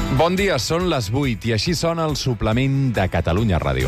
Bon dia, són les 8 i així sona el suplement de Catalunya Ràdio.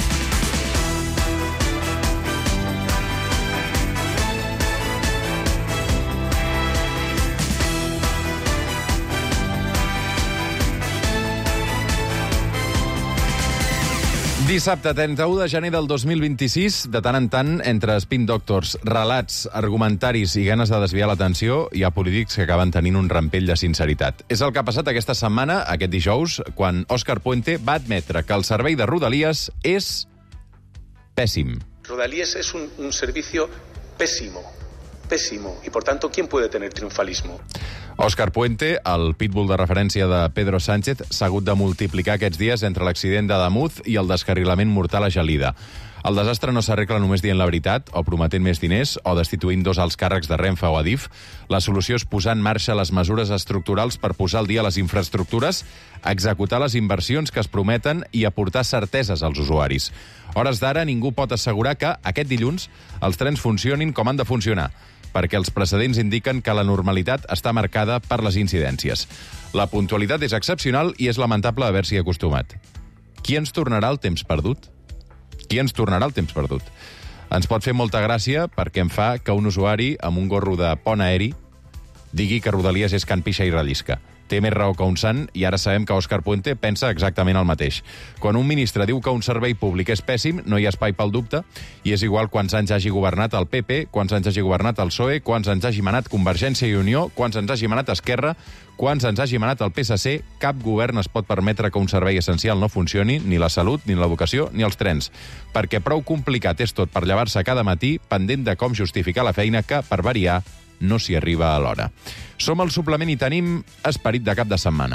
Dissabte, 31 de gener del 2026, de tant en tant, entre Spin Doctors, relats, argumentaris i ganes de desviar l'atenció, hi ha polítics que acaben tenint un rampell de sinceritat. És el que ha passat aquesta setmana, aquest dijous, quan Óscar Puente va admetre que el servei de Rodalies és pèssim. Rodalies es un servicio pésimo, y por tanto, ¿quién puede tener triunfalismo? Óscar Puente, el pitbull de referència de Pedro Sánchez, s'ha hagut de multiplicar aquests dies entre l'accident d'Ademuz i el descarrilament mortal a Gelida. El desastre no s'arregla només dient la veritat, o prometent més diners, o destituint dos alts càrrecs de Renfe o Adif. La solució és posar en marxa les mesures estructurals per posar al dia les infraestructures, executar les inversions que es prometen i aportar certeses als usuaris. A hores d'ara, ningú pot assegurar que, aquest dilluns, els trens funcionin com han de funcionar, perquè els precedents indiquen que la normalitat està marcada per les incidències. La puntualitat és excepcional i és lamentable haver-s'hi acostumat. Qui ens tornarà el temps perdut? Qui ens tornarà el temps perdut? Ens pot fer molta gràcia perquè em fa que un usuari amb un gorro de pont aeri digui que Rodalies és can pixa i rellisca. Té més raó que un sant i ara sabem que Óscar Puente pensa exactament el mateix. Quan un ministre diu que un servei públic és pèssim, no hi ha espai pel dubte, i és igual quants anys hagi governat el PP, quants anys hagi governat el PSOE, quants anys hagi manat Convergència i Unió, quants anys hagi manat Esquerra, quants anys hagi manat el PSC, cap govern es pot permetre que un servei essencial no funcioni, ni la salut, ni l'educació, ni els trens. Perquè prou complicat és tot per llevar-se cada matí pendent de com justificar la feina que, per variar, no s'hi arriba a l'hora. Som al suplement i tenim esperit de cap de setmana.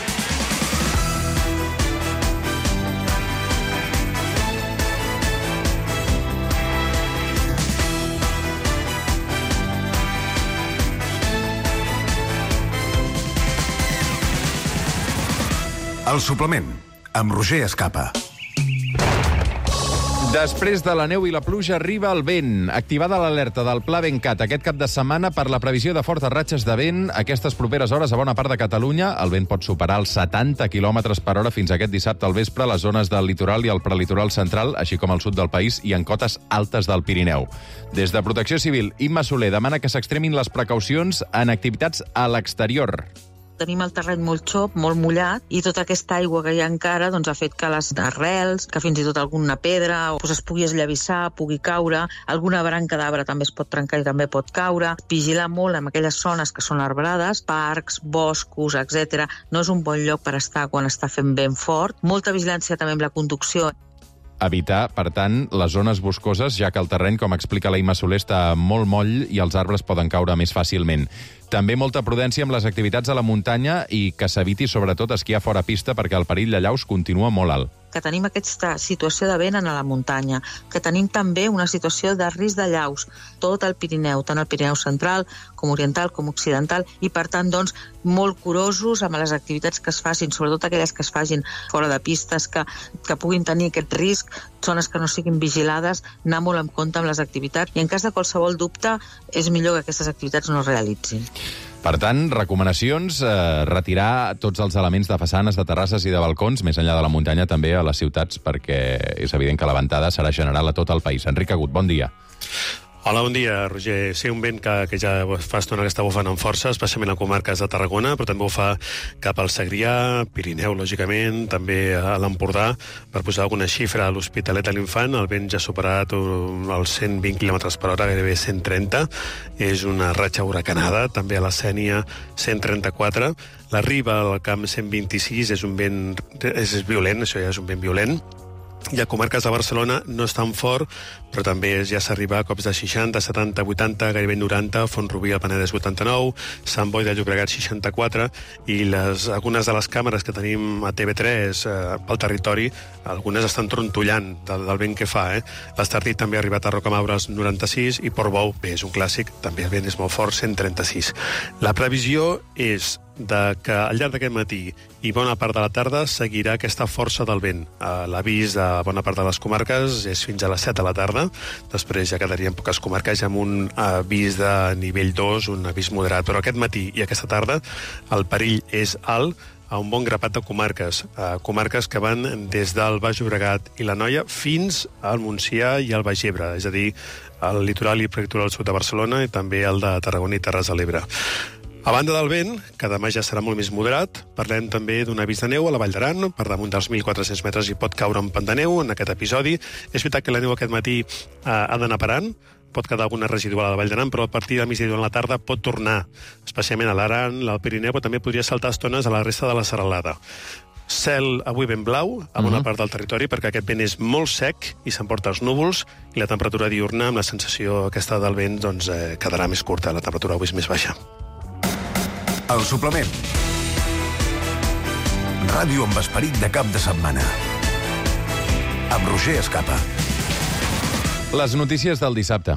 El suplement, amb Roger Escapa. Després de la neu i la pluja arriba el vent. Activada l'alerta del Pla Ventcat aquest cap de setmana per la previsió de fortes ratxes de vent aquestes properes hores a bona part de Catalunya. El vent pot superar els 70 km per hora fins aquest dissabte al vespre a les zones del litoral i el prelitoral central, així com al sud del país i en cotes altes del Pirineu. Des de Protecció Civil, Imma Soler demana que s'extremin les precaucions en activitats a l'exterior. Tenim el terreny molt xop, molt mullat, i tota aquesta aigua que hi ha encara ha fet que les arrels, que fins i tot alguna pedra es pugui esllavissar, pugui caure, alguna branca d'arbre també es pot trencar i també pot caure. Vigilar molt en aquelles zones que són arbrades, parcs, boscos, etc. No és un bon lloc per estar quan està fent vent fort. Molta vigilància també amb la conducció. Evitar, per tant, les zones boscoses, ja que el terreny, com explica la Imma Soler, està molt moll i els arbres poden caure més fàcilment. També molta prudència amb les activitats a la muntanya i que s'eviti sobretot esquiar fora pista perquè el perill de llaus continua molt alt. Que tenim aquesta situació de vent a la muntanya, que tenim també una situació de risc de llaus, tot el Pirineu, tant el Pirineu central com oriental com occidental, i per tant, molt curosos amb les activitats que es facin, sobretot aquelles que es facin fora de pistes, que puguin tenir aquest risc, zones que no siguin vigilades, anar molt en compte amb les activitats, i en cas de qualsevol dubte, és millor que aquestes activitats no es realitzin. Per tant, recomanacions, retirar tots els elements de façanes, de terrasses i de balcons, més enllà de la muntanya, també a les ciutats, perquè és evident que la ventada serà general a tot el país. Enric Agut, bon dia. Hola, bon dia, Roger. Sí, un vent que ja fa estona que està bufant amb força, especialment a comarques de Tarragona, però també bufa cap al Segrià, Pirineu, lògicament, també a l'Empordà. Per posar alguna xifra, a l'Hospitalet de l'Infant, el vent ja ha superat els 120 km per hora, gairebé 130. És una ratxa huracanada, també a la Sénia, 134. La Riba, al Camp, 126, és un vent violent, això ja és un vent violent. I a comarques de Barcelona no és tan fort, però també ja s'arriba a cops de 60, 70, 80, gairebé 90, Font-rubí al Penedès 89, Sant Boi de Llobregat 64, i algunes de les càmeres que tenim a TV3 pel territori, algunes estan trontollant del vent que fa. L'Estartit també ha arribat a Rocamaures 96, i Portbou, bé, és un clàssic, també el vent és molt fort, 136. La previsió és que al llarg d'aquest matí i bona part de la tarda seguirà aquesta força del vent. L'avís de bona part de les comarques és fins a les 7 de la tarda. Després ja quedarien poques comarques amb un avís de nivell 2, un avís moderat. Però aquest matí i aquesta tarda el perill és alt a un bon grapat de comarques. Comarques que van des del Baix Llobregat i l'Anoia fins al Montsià i al Baix Ebre, és a dir, el litoral i prelitoral sud de Barcelona i també el de Tarragona i Terres de l'Ebre. A banda del vent, que demà ja serà molt més moderat, parlem també d'un avís de neu a la Vall d'Aran. Per damunt dels 1.400 metres hi pot caure un pont de neu en aquest episodi. És veritat que la neu aquest matí ha d'anar parant, pot quedar alguna residual a la Vall d'Aran, però a partir del migdia durant la tarda pot tornar, especialment a l'Aran, al Pirineu, però també podria saltar estones a la resta de la serralada. Cel avui ben blau a bona part del territori, perquè aquest vent és molt sec i s'emporta els núvols, i la temperatura diurna, amb la sensació aquesta del vent, doncs, quedarà més curta. La temperatura avui és més baixa. El suplement. Ràdio amb esperit de cap de setmana. Amb Roger Escapa. Les notícies del dissabte.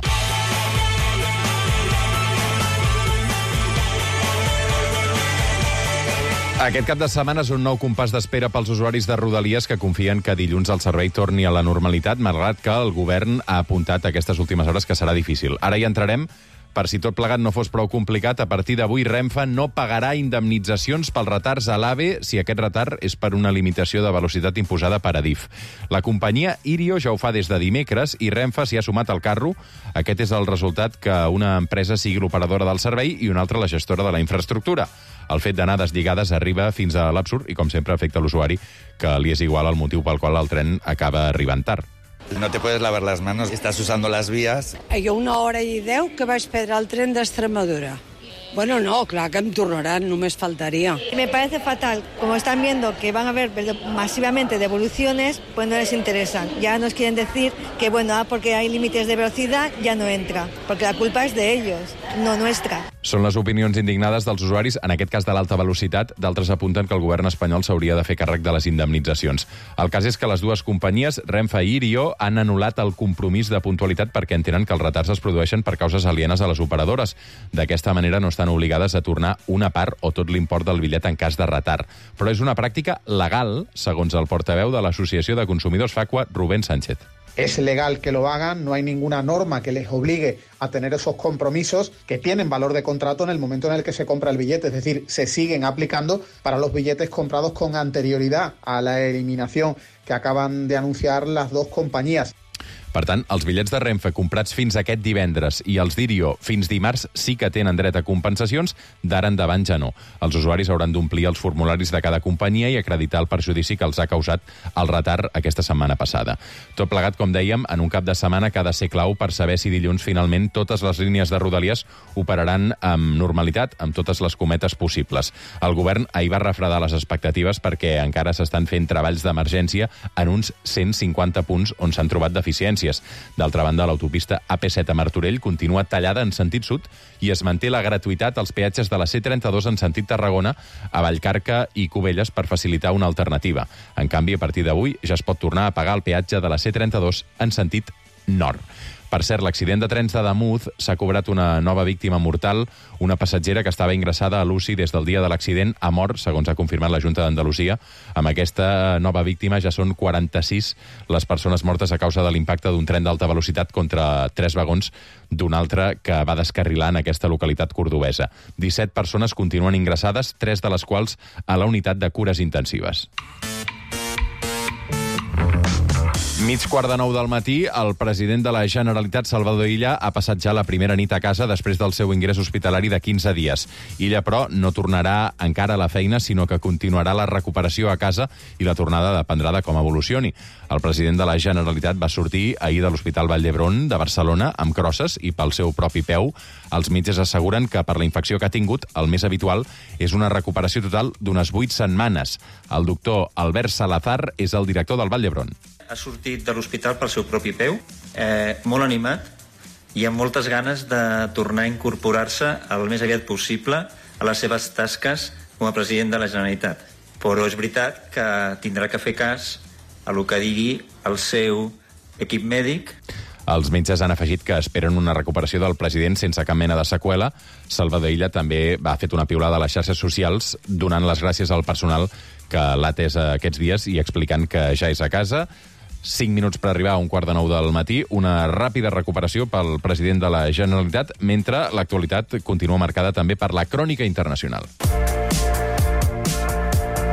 Aquest cap de setmana és un nou compàs d'espera pels usuaris de Rodalies que confien que dilluns el servei torni a la normalitat, malgrat que el govern ha apuntat aquestes últimes hores que serà difícil. Ara hi entrarem. Per si tot plegat no fos prou complicat, a partir d'avui Renfe no pagarà indemnitzacions pels retards a l'AVE si aquest retard és per una limitació de velocitat imposada per Adif. La companyia Irio ja ho fa des de dimecres i Renfe s'hi ha sumat al carro. Aquest és el resultat que una empresa sigui l'operadora del servei i una altra la gestora de la infraestructura. El fet d'anar deslligades arriba fins a l'absurd i, com sempre, afecta l'usuari, que li és igual el motiu pel qual el tren acaba arribant tard. No te puedes lavar las manos, estás usando las vías. Jo 1 hora i 10 que vaig perdre el tren d'Extremadura. Bueno, no, clar que em tornaran, només faltaría. Me parece fatal. Como están viendo que van a haber masivamente devoluciones, pues no les interesan. Ya nos quieren decir que, bueno, porque hay límites de velocidad, ya no entra. Porque la culpa es de ellos, no nuestra. Són les opinions indignades dels usuaris, en aquest cas de l'alta velocitat. D'altres apunten que el govern espanyol s'hauria de fer càrrec de les indemnitzacions. El cas és que les dues companyies, Renfe i Irio, han anul·lat el compromís de puntualitat perquè entenen que els retards es produeixen per causes alienes a les operadores. D'aquesta manera no estan obligades a tornar una part o tot l'import del bitllet en cas de retard. Però és una pràctica legal, segons el portaveu de l'Associació de Consumidors FACUA, Rubén Sánchez. Es legal que lo hagan, no hay ninguna norma que les obligue a tener esos compromisos que tienen valor de contrato en el momento en el que se compra el billete, es decir, se siguen aplicando para los billetes comprados con anterioridad a la eliminación que acaban de anunciar las dos compañías. Per tant, els bitllets de Renfe comprats fins aquest divendres i els d'Irio fins dimarts sí que tenen dret a compensacions, d'ara endavant ja no. Els usuaris hauran d'omplir els formularis de cada companyia i acreditar el perjudici que els ha causat el retard aquesta setmana passada. Tot plegat, com dèiem, en un cap de setmana que ha de ser clau per saber si dilluns finalment totes les línies de Rodalies operaran amb normalitat, amb totes les cometes possibles. El govern ahir va refredar les expectatives perquè encara s'estan fent treballs d'emergència en uns 150 punts on s'han trobat deficiències. D'altra banda, l'autopista AP7 a Martorell continua tallada en sentit sud i es manté la gratuïtat als peatges de la C32 en sentit Tarragona, a Vallcarca i Cubelles per facilitar una alternativa. En canvi, a partir d'avui ja es pot tornar a pagar el peatge de la C32 en sentit nord. Per cert, l'accident de trens de Damuth s'ha cobrat una nova víctima mortal. Una passatgera que estava ingressada a l'UCI des del dia de l'accident ha mort, segons ha confirmat la Junta d'Andalusia. Amb aquesta nova víctima ja són 46 les persones mortes a causa de l'impacte d'un tren d'alta velocitat contra 3 vagons d'un altre que va descarrilar en aquesta localitat cordobesa. 17 persones continuen ingressades, 3 de les quals a la unitat de cures intensives. 8:45 del matí, el president de la Generalitat, Salvador Illa, ha passat ja la primera nit a casa després del seu ingrés hospitalari de 15 dies. Illa, però, no tornarà encara a la feina, sinó que continuarà la recuperació a casa i la tornada dependrà de com evolucioni. El president de la Generalitat va sortir ahir de l'Hospital Vall d'Hebron de Barcelona amb crosses i pel seu propi peu. Els metges asseguren que per la infecció que ha tingut, el més habitual és una recuperació total d'unes 8 setmanes. El doctor Albert Salazar és el director del Vall d'Hebron. Ha sortit de l'hospital pel seu propi peu, molt animat i amb moltes ganes de tornar a incorporar-se el més aviat possible a les seves tasques com a president de la Generalitat. Però és veritat que tindrà que fer cas a el que digui el seu equip mèdic. Els metges han afegit que esperen una recuperació del president sense cap mena de seqüela. Salvador Illa també va fet una piulada a les xarxes socials donant les gràcies al personal que l'ha atès aquests dies i explicant que ja és a casa. 5 minuts per arribar a 8:45 del matí, una ràpida recuperació pel president de la Generalitat, mentre l'actualitat continua marcada també per la crònica internacional.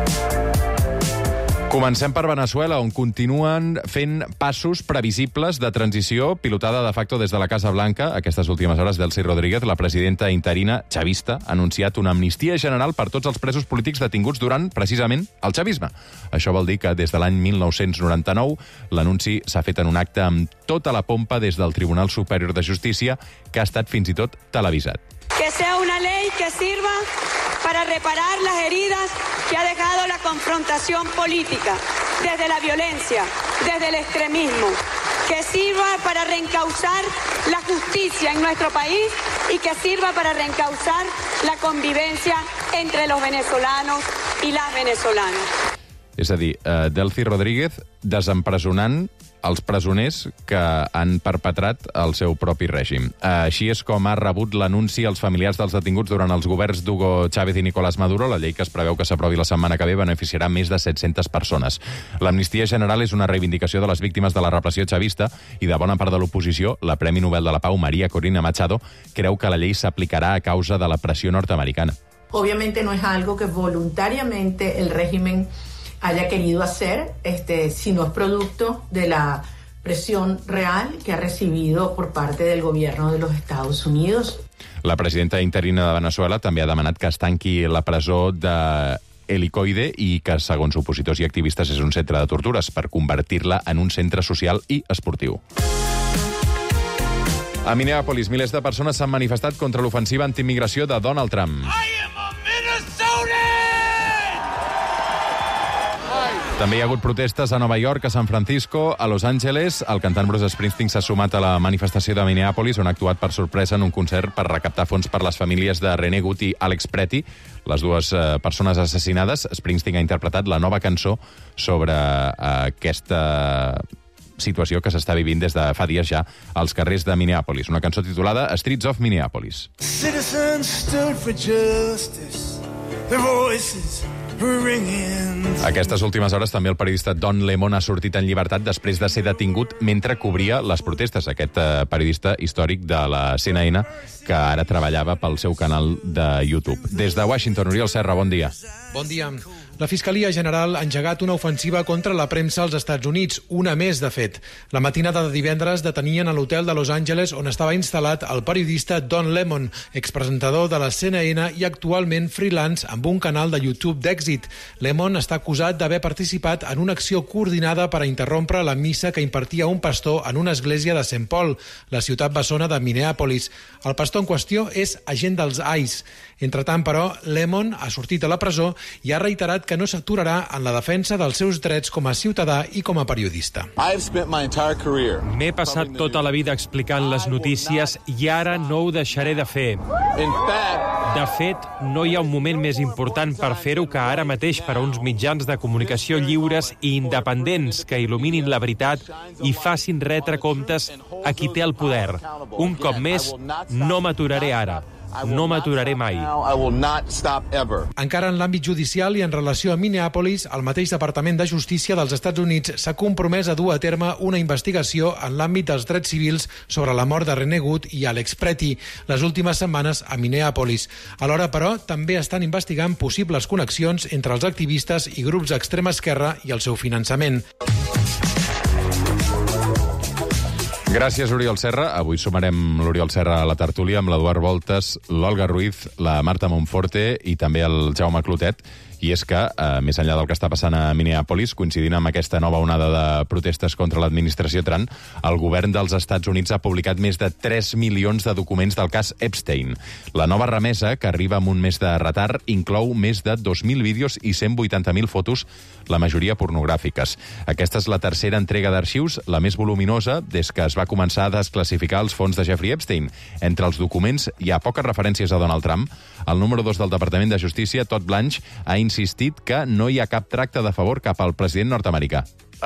Comencem per Veneçuela, on continuen fent passos previsibles de transició pilotada de facto des de la Casa Blanca. Aquestes últimes hores, Delcy Rodríguez, la presidenta interina chavista, ha anunciat una amnistia general per tots els presos polítics detinguts durant, precisament, el chavisme. Això vol dir que des de l'any 1999 l'anunci s'ha fet en un acte amb tota la pompa des del Tribunal Superior de Justícia, que ha estat fins i tot televisat. Que sea una ley que sirva para reparar las heridas que ha dejado la confrontación política, desde la violencia, desde el extremismo, que sirva para reencauzar la justicia en nuestro país y que sirva para reencauzar la convivencia entre los venezolanos y las venezolanas. És a dir, Delcy Rodríguez desempresonant els presoners que han perpetrat el seu propi règim. Així és com ha rebut l'anunci als familiars dels detinguts durant els governs d'Hugo Chávez i Nicolás Maduro. La llei que es preveu que s'aprovi la setmana que ve beneficiarà més de 700 persones. L'amnistia general és una reivindicació de les víctimes de la repressió chavista i de bona part de l'oposició. La Premi Nobel de la Pau, María Corina Machado, creu que la llei s'aplicarà a causa de la pressió nord-americana. Obviamente no es algo que voluntariamente el régimen haya querido hacer, sino es producto de la presión real que ha recibido por parte del gobierno de los Estados Unidos. La presidenta interina de Veneçuela també ha demanat que es tanqui la presó de Helicoide i que, segons opositors i activistes, és un centre de tortures, per convertir-la en un centre social i esportiu. A Minneapolis, milers de persones s'han manifestat contra l'ofensiva antiimmigració de Donald Trump. També hi ha hagut protestes a Nova York, a San Francisco, a Los Angeles. El cantant Bruce Springsteen s'ha sumat a la manifestació de Minneapolis, on ha actuat per sorpresa en un concert per recaptar fons per les famílies de René Gut i Alex Pretty, les dues persones assassinades. Springsteen ha interpretat la nova cançó sobre aquesta situació que s'està vivint des de fa dies ja als carrers de Minneapolis. Una cançó titulada Streets of Minneapolis. Citizens stood for justice. Their voices Aquestes últimes hores també el periodista Don Lemon ha sortit en llibertat després de ser detingut mentre cobria les protestes. Aquest periodista històric de la CNN que ara treballava pel seu canal de YouTube. Des de Washington, Oriol Serra, bon dia. Bon dia. La Fiscalia General ha engegat una ofensiva contra la premsa als Estats Units, una més, de fet. La matinada de divendres detenien a l'hotel de Los Angeles on estava instal·lat el periodista Don Lemon, expresentador de la CNN i actualment freelance amb un canal de YouTube d'èxit. Lemon està acusat d'haver participat en una acció coordinada per a interrompre la missa que impartia un pastor en una església de St. Paul, la ciutat bessona de Minneapolis. El pastor en qüestió és agent dels ICE. Entretant, però, Lemon ha sortit a la presó i ha reiterat que no s'aturarà en la defensa dels seus drets com a ciutadà i com a periodista. M'he passat tota la vida explicant les notícies i ara no ho deixaré de fer. De fet, no hi ha un moment més important per fer-ho que ara mateix per a uns mitjans de comunicació lliures i independents que il·luminin la veritat i facin retre comptes a qui té el poder. Un cop més, no m'aturaré ara. No m'aturaré mai. Encara en l'àmbit judicial i en relació a Minneapolis, el mateix Departament de Justícia dels Estats Units s'ha compromès a dur a terme una investigació en l'àmbit dels drets civils sobre la mort de René Gut i Alex Pretty les últimes setmanes a Minneapolis. Alhora, però, també estan investigant possibles connexions entre els activistes i grups d'extrema esquerra i el seu finançament. Gràcies, Oriol Serra. Avui sumarem l'Oriol Serra a la tertúlia amb l'Eduard Voltes, l'Olga Ruiz, la Marta Monforte i també el Jaume Clotet. I és que, més enllà del que està passant a Minneapolis, coincidint amb aquesta nova onada de protestes contra l'administració Trump, el govern dels Estats Units ha publicat més de 3 milions de documents del cas Epstein. La nova remesa, que arriba amb un mes de retard, inclou més de 2.000 vídeos i 180.000 fotos, la majoria pornogràfiques. Aquesta és la tercera entrega d'arxius, la més voluminosa des que es va començar a desclassificar els fons de Jeffrey Epstein. Entre els documents hi ha poques referències a Donald Trump. El número 2 del Departament de Justícia, Todd Blanche, ha insistit que no hi ha cap tracte de favor cap al president nord-americà.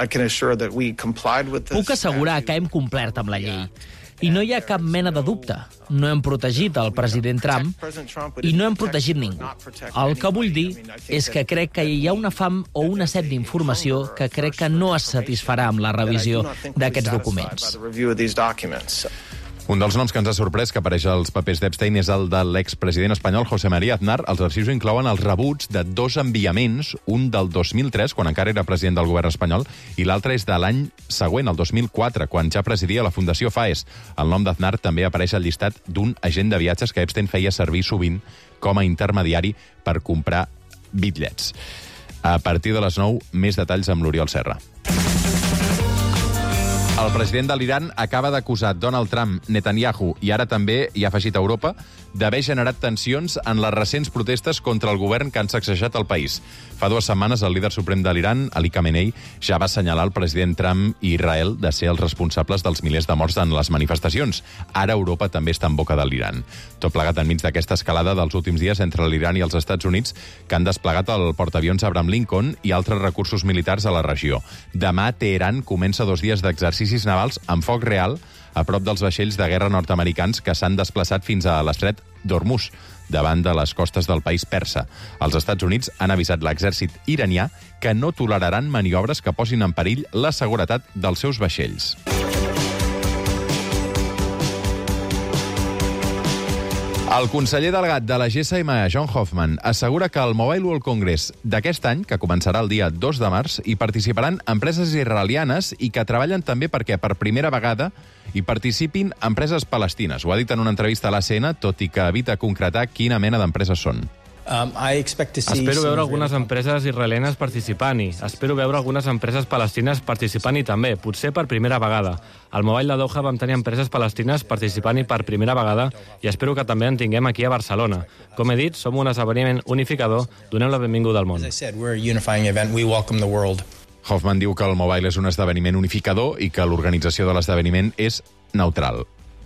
Puc assegurar que hem complert amb la llei. I no hi ha cap mena de dubte. No hem protegit el president Trump i no hem protegit ningú. El que vull dir és que crec que hi ha una fam o una set d'informació que crec que no es satisfarà amb la revisió d'aquests documents. Un dels noms que ens ha sorprès que apareix als papers d'Epstein és el de l'expresident espanyol José María Aznar. Els arxius inclouen els rebuts de 2 enviaments, un del 2003, quan encara era president del govern espanyol, i l'altre és de l'any següent, el 2004, quan ja presidia la Fundació FAES. El nom d'Aznar també apareix al llistat d'un agent de viatges que Epstein feia servir sovint com a intermediari per comprar bitllets. A partir de les 9, més detalls amb l'Oriol Serra. El president de l'Iran acaba d'acusar Donald Trump, Netanyahu i ara també hi ha afegit Europa d'haver generat tensions en les recents protestes contra el govern que han sacsejat el país. Fa 2 setmanes el líder suprem de l'Iran, Ali Khamenei, ja va assenyalar el president Trump i Israel de ser els responsables dels milers de morts en les manifestacions. Ara Europa també està en boca de l'Iran. Tot plegat enmig d'aquesta escalada dels últims dies entre l'Iran i els Estats Units, que han desplegat el portaavions Abraham Lincoln i altres recursos militars a la regió. Demà Teheran comença 2 dies d'exercicis navals amb foc real a prop dels vaixells de guerra nord-americans que s'han desplaçat fins a l'estret d'Hormuz, davant de les costes del país persa. Els Estats Units han avisat l'exèrcit iranià que no toleraran maniobres que posin en perill la seguretat dels seus vaixells. El conseller delegat de la GSM, John Hoffman, assegura que al Mobile World Congress d'aquest any, que començarà el dia 2 de març, hi participaran empreses israelianes i que treballen també perquè, per primera vegada, hi participin empreses palestines. Ho ha dit en una entrevista a l'ACN, tot i que evita concretar quina mena d'empreses són. Espero veure algunes empreses israelianes participant-hi. Espero veure algunes empreses palestines participant-hi també, potser per primera vegada. Al Mobile de Doha vam tenir empreses palestines participant-hi per primera vegada i espero que també en tinguem aquí a Barcelona. Com he dit, som un esdeveniment unificador, donem la benvinguda al món. Hoffman diu que el Mobile és un esdeveniment unificador i que l'organització de l'esdeveniment és neutral.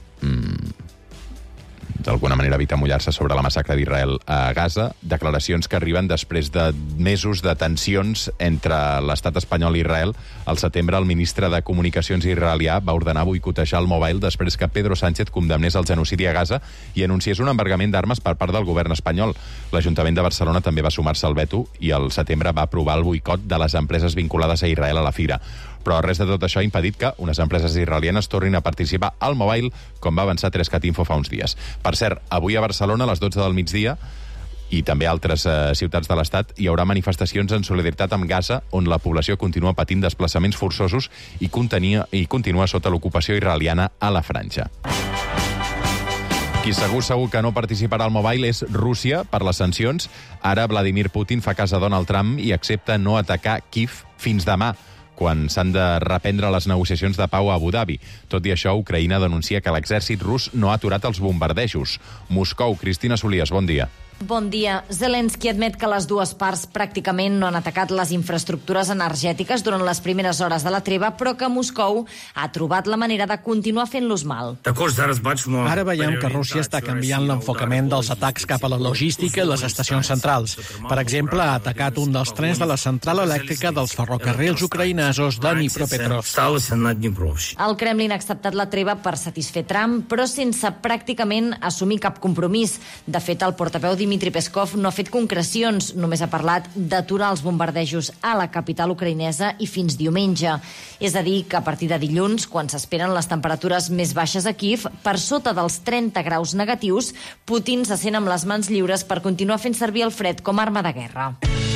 D'alguna manera evita mullar-se sobre la massacre d'Israel a Gaza, declaracions que arriben després de mesos de tensions entre l'estat espanyol i Israel. Al setembre, el ministre de Comunicacions israelià va ordenar boicotejar el Mobile després que Pedro Sánchez condemnés el genocidi a Gaza i anunciés un embargament d'armes per part del govern espanyol. L'Ajuntament de Barcelona també va sumar-se al veto i al setembre va aprovar el boicot de les empreses vinculades a Israel a la fira. Però res de tot això ha impedit que unes empreses israelianes tornin a participar al Mobile, com va avançar 3cat Info fa uns dies. Per cert, avui a Barcelona, a les 12 del migdia, i també a altres ciutats de l'Estat, hi haurà manifestacions en solidaritat amb Gaza, on la població continua patint desplaçaments forçosos i continua sota l'ocupació israeliana a la Franja. Qui segur que no participarà al Mobile és Rússia per les sancions. Ara Vladimir Putin fa cas a Donald Trump i accepta no atacar Kíev fins demà, quan s'han de reprendre les negociacions de pau a Abu Dhabi. Tot i això, Ucraïna denuncia que l'exèrcit rus no ha aturat els bombardejos. Moscou, Cristina Solies, bon dia. Bon dia. Zelensky admet que les dues parts pràcticament no han atacat les infraestructures energètiques durant les primeres hores de la treva, però que Moscou ha trobat la manera de continuar fent-los mal. Ara veiem que Rússia està canviant l'enfocament dels atacs cap a la logística i les estacions centrals. Per exemple, ha atacat un dels trens de la central elèctrica dels ferrocarrils ucraïnesos de Dnipropetrovsk. El Kremlin ha acceptat la treva per satisfer Trump, però sense pràcticament assumir cap compromís. De fet, el portaveu Dmitry Peskov no ha fet concrecions, només ha parlat d'aturar els bombardejos a la capital ucraïnesa i fins diumenge. És a dir, que a partir de dilluns, quan s'esperen les temperatures més baixes a Kíev, per sota dels 30 graus negatius, Putin se sent amb les mans lliures per continuar fent servir el fred com a arma de guerra.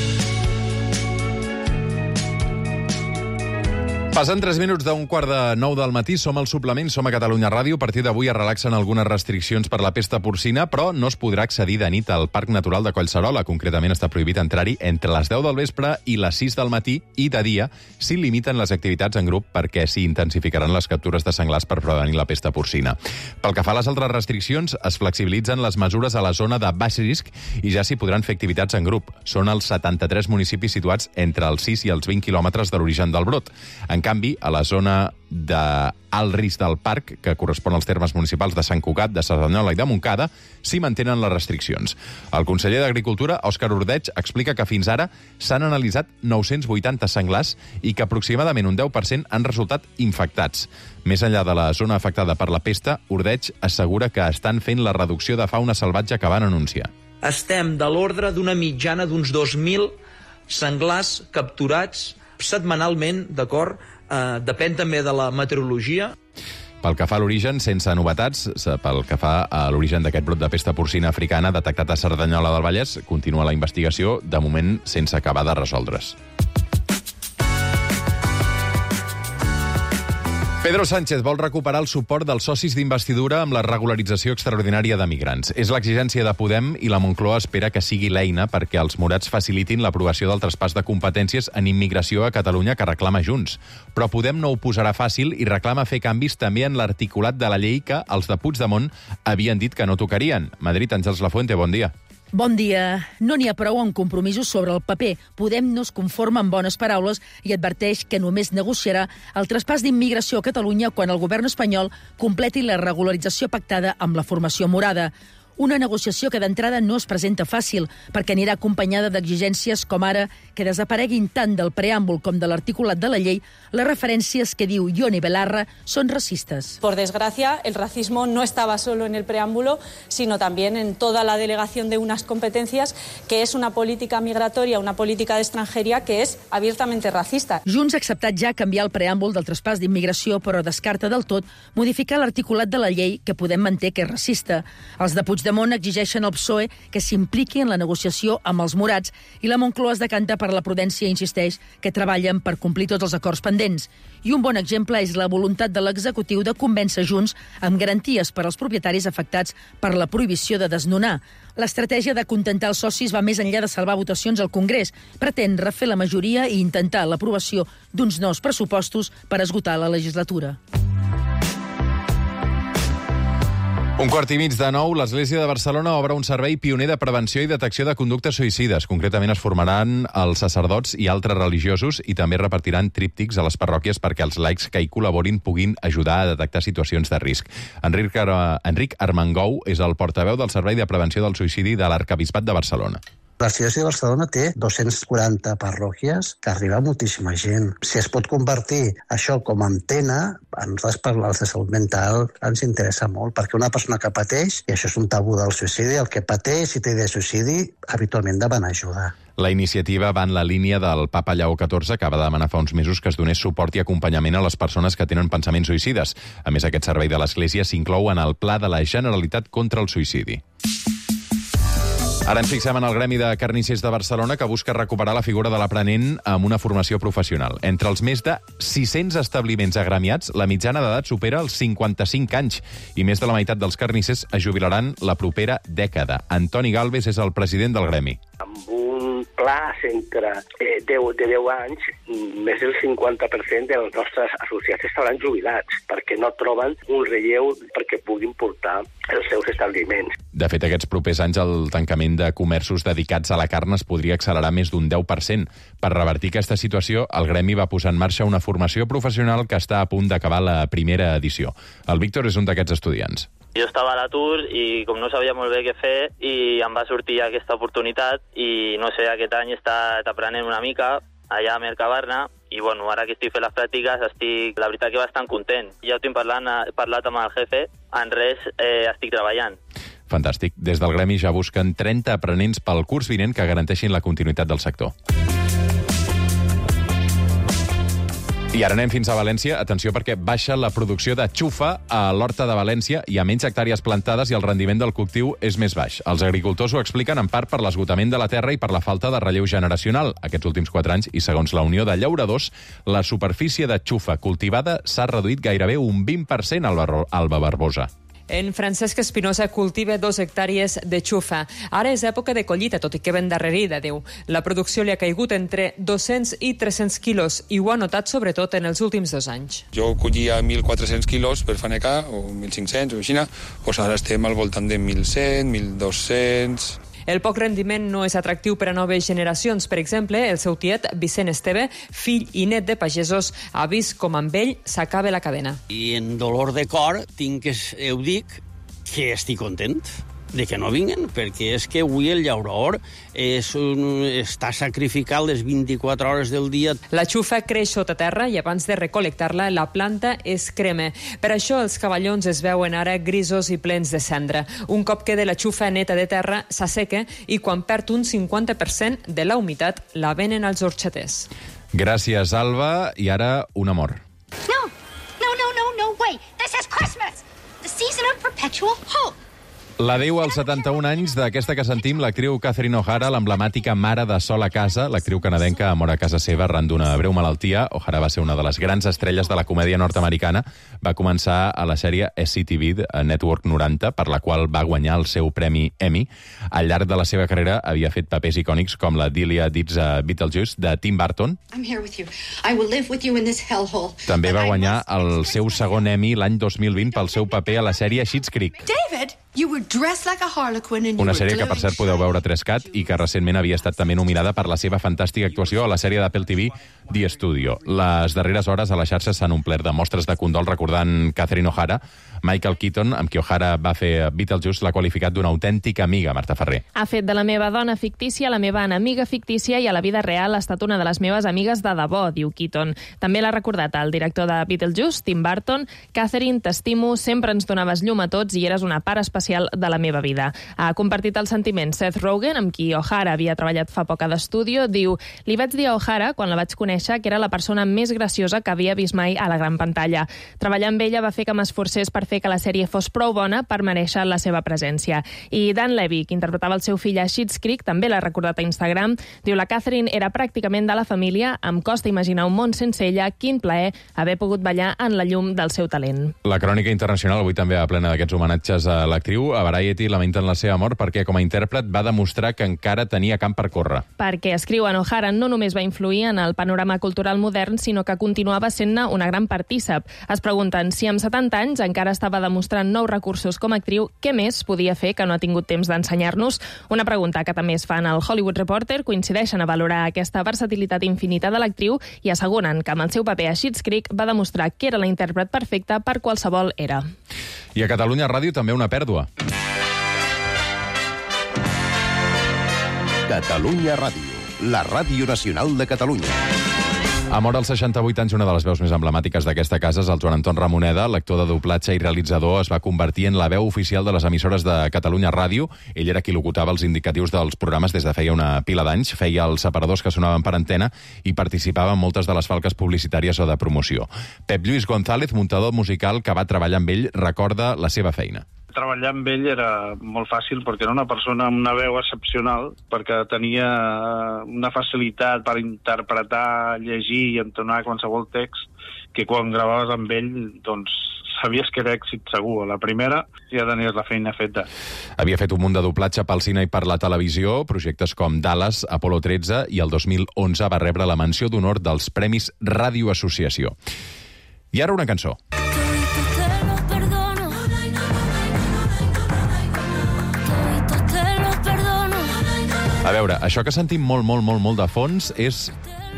Passen 3 minuts d'un 8:45 del matí, som al suplement, som a Catalunya Ràdio. A partir d'avui es relaxen algunes restriccions per la pesta porcina, però no es podrà accedir de nit al Parc Natural de Collserola. Concretament està prohibit entrar-hi entre les 10 del vespre i les 6 del matí, i de dia s'hi limiten les activitats en grup perquè s'hi intensificaran les captures de senglars per prevenir la pesta porcina. Pel que fa a les altres restriccions, es flexibilitzen les mesures a la zona de baix risc i ja s'hi podran fer activitats en grup. Són els 73 municipis situats entre els 6 i els 20 quilòmetres de l'origen del brot. En canvi, a la zona d'alt risc del parc, que correspon als termes municipals de Sant Cugat, de Cerdanyola i de Montcada, s'hi mantenen les restriccions. El conseller d'Agricultura, Òscar Ordeig, explica que fins ara s'han analitzat 980 senglars i que aproximadament un 10% han resultat infectats. Més enllà de la zona afectada per la pesta, Ordeig assegura que estan fent la reducció de fauna salvatge que van anunciar. Estem de l'ordre d'una mitjana d'uns 2.000 senglars capturats setmanalment, d'acord? Depèn també de la meteorologia. Pel que fa a l'origen, sense novetats, pel que fa a l'origen d'aquest brot de pesta porcina africana detectat a Cerdanyola del Vallès, continua la investigació, de moment sense acabar de resoldre's. Pedro Sánchez vol recuperar el suport dels socis d'investidura amb la regularització extraordinària de migrants. És l'exigència de Podem i la Moncloa espera que sigui l'eina perquè els morats facilitin l'aprovació del traspàs de competències en immigració a Catalunya que reclama Junts. Però Podem no ho posarà fàcil i reclama fer canvis també en l'articulat de la llei que els de Puigdemont havien dit que no tocarien. Madrid, Àngels Lafuente, bon dia. Bon dia. No n'hi ha prou amb compromisos sobre el paper. Podem no es conforma amb bones paraules i adverteix que només negociarà el traspàs d'immigració a Catalunya quan el govern espanyol completi la regularització pactada amb la formació morada. Una negociació que d'entrada no es presenta fàcil, perquè anirà acompanyada d'exigències com ara que desapareguin tant del preàmbul com de l'articulat de la llei les referències que diu Ione Belarra són racistes. Por desgracia, el racismo no estaba solo en el preámbulo, sino también en toda la delegación de unas competencias, que es una política migratoria, una política de extranjería que es abiertamente racista. Junts ha acceptat ja canviar el preàmbul del traspàs d'immigració, però descarta del tot modificar l'articulat de la llei que Podem manté que és racista. Els de Puigdemont exigeixen al PSOE que s'impliqui en la negociació amb els morats i la Moncloa es decanta per la prudència i insisteix que treballen per complir tots els acords pendents. I un bon exemple és la voluntat de l'executiu de convèncer Junts amb garanties per als propietaris afectats per la prohibició de desnonar. L'estratègia de contentar els socis va més enllà de salvar votacions al Congrés. Pretén refer la majoria i intentar l'aprovació d'uns nous pressupostos per esgotar la legislatura. 8:15 l'Església de Barcelona obre un servei pioner de prevenció i detecció de conductes suïcides. Concretament es formaran els sacerdots i altres religiosos i també repartiran tríptics a les parròquies perquè els laics que hi col·laborin puguin ajudar a detectar situacions de risc. Enric Armengou és el portaveu del Servei de Prevenció del Suïcidi de l'Arquebisbat de Barcelona. L'Arxidiòcesi de Barcelona té 240 parròquies que arriba moltíssima gent. Si es pot convertir això com a antena, a nosaltres per la salut mental ens interessa molt, perquè una persona que pateix, i això és un tabú del suïcidi, el que pateix i té idea de suïcidi, habitualment demana ajuda. La iniciativa va en la línia del papa Lleó XIV, que va demanar fa uns mesos que es donés suport i acompanyament a les persones que tenen pensaments suïcides. A més, aquest servei de l'Església s'inclou en el Pla de la Generalitat contra el Suïcidi. Ara ens fixem en el Gremi de Carnissers de Barcelona, que busca recuperar la figura de l'aprenent amb una formació professional. Entre els més de 600 establiments agremiats, la mitjana d'edat supera els 55 anys i més de la meitat dels carnissers es jubilaran la propera dècada. Antoni Galvez és el president del Gremi. Amb un pla entre 10 anys, més del 50% dels nostres associats estaran jubilats, perquè no troben un relleu perquè puguin portar els seus establiments. De fet, aquests propers anys el tancament de comerços dedicats a la carn es podria accelerar més d'un 10%. Per revertir aquesta situació, el Gremi va posar en marxa una formació professional que està a punt d'acabar la primera edició. El Víctor és un d'aquests estudiants. Jo estava a l'atur i com no sabia molt bé què fer i em va sortir aquesta oportunitat i no sé, aquest any he estat aprenent una mica allà a Mercabarna i bueno, ara que estic fent les pràctiques estic, la veritat que bastant content. Ja ho tinc parlat amb el jefe, en res estic treballant. Fantàstic. Des del Gremi ja busquen 30 aprenents pel curs vinent que garanteixin la continuïtat del sector. I ara anem fins a València. Atenció, perquè baixa la producció de xufa a l'Horta de València. Hi ha menys hectàrees plantades i el rendiment del cultiu és més baix. Els agricultors ho expliquen en part per l'esgotament de la terra i per la falta de relleu generacional. Aquests últims 4 anys, i segons la Unió de Llauradors, la superfície de xufa cultivada s'ha reduït gairebé un 20% al Alba Barbosa. En Francesc Espinosa cultiva 2 hectàrees de xufa. Ara és època de collita, tot i que ben darrerida, diu. La producció li ha caigut entre 200 i 300 quilos i ho ha notat sobretot en els últims 2 anys. Jo collia 1.400 quilos per fanecar, o 1.500, o així, doncs ara estem al voltant de 1.100, 1.200... El poc rendiment no és atractiu per a noves generacions. Per exemple, el seu tiet, Vicent Esteve, fill i net de pagesos, ha vist com amb ell s'acaba la cadena. I en dolor de cor ho dic, que estic content de que no vinguen, perquè és que avui el llaurador està sacrificat les 24 hores del dia. La xufa creix sota terra i abans de recol·lectar-la, la planta es crema. Per això els cavallons es veuen ara grisos i plens de cendra. Un cop queda la xufa neta de terra, s'asseca i quan perd un 50% de la humitat, la venen als orxaters. Gràcies, Alba. I ara un amor. No, wait, this is perpetual hope. La deu als 71 anys d'aquesta que sentim, l'actriu Catherine O'Hara, l'emblemàtica mare de Sol a casa. L'actriu canadenca mor a casa seva arran d'una breu malaltia. O'Hara va ser una de les grans estrelles de la comèdia nord-americana. Va començar a la sèrie SCTV a Network 90, per la qual va guanyar el seu premi Emmy. Al llarg de la seva carrera havia fet papers icònics com la Delia Deeds a Beetlejuice, de Tim Burton. També va guanyar el seu segon Emmy l'any 2020 pel seu paper a la sèrie Schitt's Creek. David, you were dressed like a harlequin and you Una were sèrie que, per cert, podeu veure a 3Cat i que recentment havia estat també nominada per la seva fantàstica actuació a la sèrie d'Apple TV The Studio. Les darreres hores a la xarxa s'han omplert de mostres de condol recordant Catherine O'Hara. Michael Keaton, amb qui O'Hara va fer Beetlejuice, l'ha qualificat d'una autèntica amiga, Marta Ferrer. Ha fet de la meva dona fictícia la meva enemiga fictícia i a la vida real ha estat una de les meves amigues de debò, diu Keaton. També l'ha recordat el director de Beetlejuice, Tim Burton. Catherine, t'estimo, sempre ens donaves llum a tots i eres una part especial de la meva vida. Ha compartit el sentiment Seth Rogen, amb qui O'Hara havia treballat fa poc a d'Estudio. Diu, li vaig dir a O'Hara, quan la vaig conèixer, que era la persona més graciosa que havia vist mai a la gran pantalla. Treballar amb ella va fer que m'esforcés per fer que la sèrie fos prou bona per mereixer la seva presència. I Dan Levy, que interpretava el seu fill a Schitt's Creek, també l'ha recordat a Instagram. Diu, la Catherine era pràcticament de la família, em costa imaginar un món sense ella, quin plaer haver pogut ballar en la llum del seu talent. La crònica internacional avui també va plena d'aquests homenatges a l'actriu. A Variety lamenten la seva mort perquè com a intèrpret va demostrar que encara tenia camp per córrer. Perquè, escriuen, O'Hara no només va influir en el panorama cultural modern, sinó que continuava sent-ne una gran partícip. Es pregunten si amb 70 anys encara estava demostrant nous recursos com a actriu, què més podia fer que no ha tingut temps d'ensenyar-nos? Una pregunta que també es fan al Hollywood Reporter. Coincideixen a valorar aquesta versatilitat infinita de l'actriu i asseguren que amb el seu paper a Schitt's Creek va demostrar que era la intèrpret perfecta per qualsevol era. I a Catalunya Ràdio també una pèrdua. Catalunya Ràdio, la ràdio nacional de Catalunya. Ha mort als 68 anys una de les veus més emblemàtiques d'aquesta casa, és el Joan Anton Ramoneda. L'actor de doblatge i realitzador es va convertir en la veu oficial de les emissores de Catalunya Ràdio. Ell era qui locutava els indicatius dels programes des de feia una pila d'anys, feia els separadors que sonaven per antena i participava en moltes de les falques publicitàries o de promoció. Pep Lluís González, muntador musical que va treballar amb ell, recorda la seva feina. Treballar amb ell era molt fàcil perquè era una persona amb una veu excepcional, perquè tenia una facilitat per interpretar, llegir i entonar qualsevol text que quan gravaves amb ell doncs sabies que era èxit segur. A la primera ja tenies la feina feta. Havia fet un munt de doblatge pel cine i per la televisió, projectes com Dallas, Apolo 13, i el 2011 va rebre la menció d'honor dels Premis Ràdio Associació. I ara una cançó. A veure, això que sentim molt de fons és...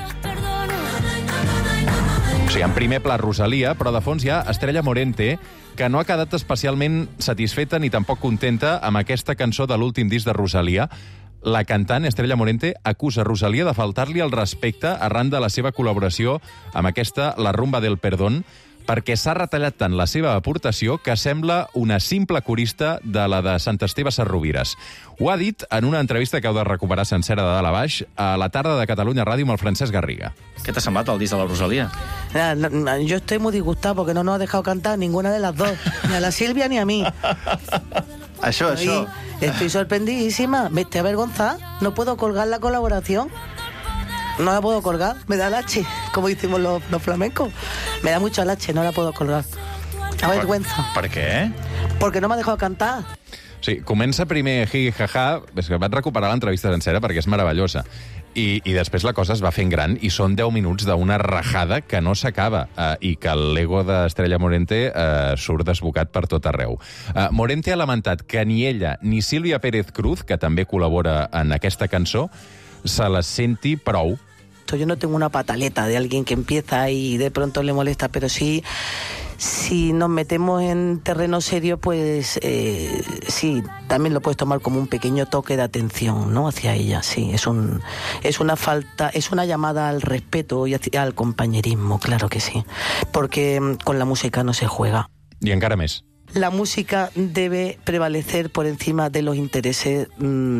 O sigui, en primer pla Rosalia, però de fons hi ha Estrella Morente, que no ha quedat especialment satisfeta ni tampoc contenta amb aquesta cançó de l'últim disc de Rosalia. La cantant Estrella Morente acusa Rosalia de faltar-li el respecte arran de la seva col·laboració amb aquesta La Rumba del Perdón, perquè s'ha retallat tant la seva aportació que sembla una simple corista de la de Sant Esteve Sarrovires. Ho ha dit en una entrevista que heu de recuperar sencera de dalt a baix a la tarda de Catalunya Ràdio amb el Francesc Garriga. ¿Qué te ha semblat el disc de la Rosalía? Yo estoy muy disgustado porque no nos ha dejado cantar ninguna de las dos, ni a la Silvia ni a mí. Això. Estoy sorprendidísima, me estoy avergonzada, no puedo colgar la colaboración. No la puedo colgar, me da lache, como hicimos los flamencos. Me da mucho lache, no la puedo colgar. A vergüenza. Per què? Porque no m'ha deixat cantar. Sí, comença primer jaja, és que vaig recuperar l'entrevista sencera perquè és meravellosa. I després la cosa es va fent gran i són 10 minuts d'una rajada que no s'acaba i que l'ego d'Estrella Morente surt desbocat per tot arreu. Morente ha lamentat que ni ella ni Sílvia Pérez Cruz, que també col·labora en aquesta cançó, se la senti prou. Yo no tengo una pataleta de alguien que empieza y de pronto le molesta, pero sí, si nos metemos en terreno serio, pues sí, también lo puedes tomar como un pequeño toque de atención, ¿no? Hacia ella, sí, es una falta, es una llamada al respeto y al compañerismo, claro que sí, porque con la música no se juega. I encara més. la música debe prevalecer por encima de los intereses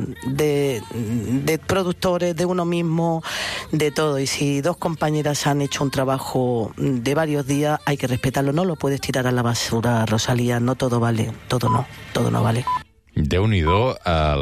de productores, de uno mismo, de todo. Y si dos compañeras han hecho un trabajo de varios días, hay que respetarlo. No lo puedes tirar a la basura, Rosalía. No todo vale, todo no vale. Déu-n'hi-do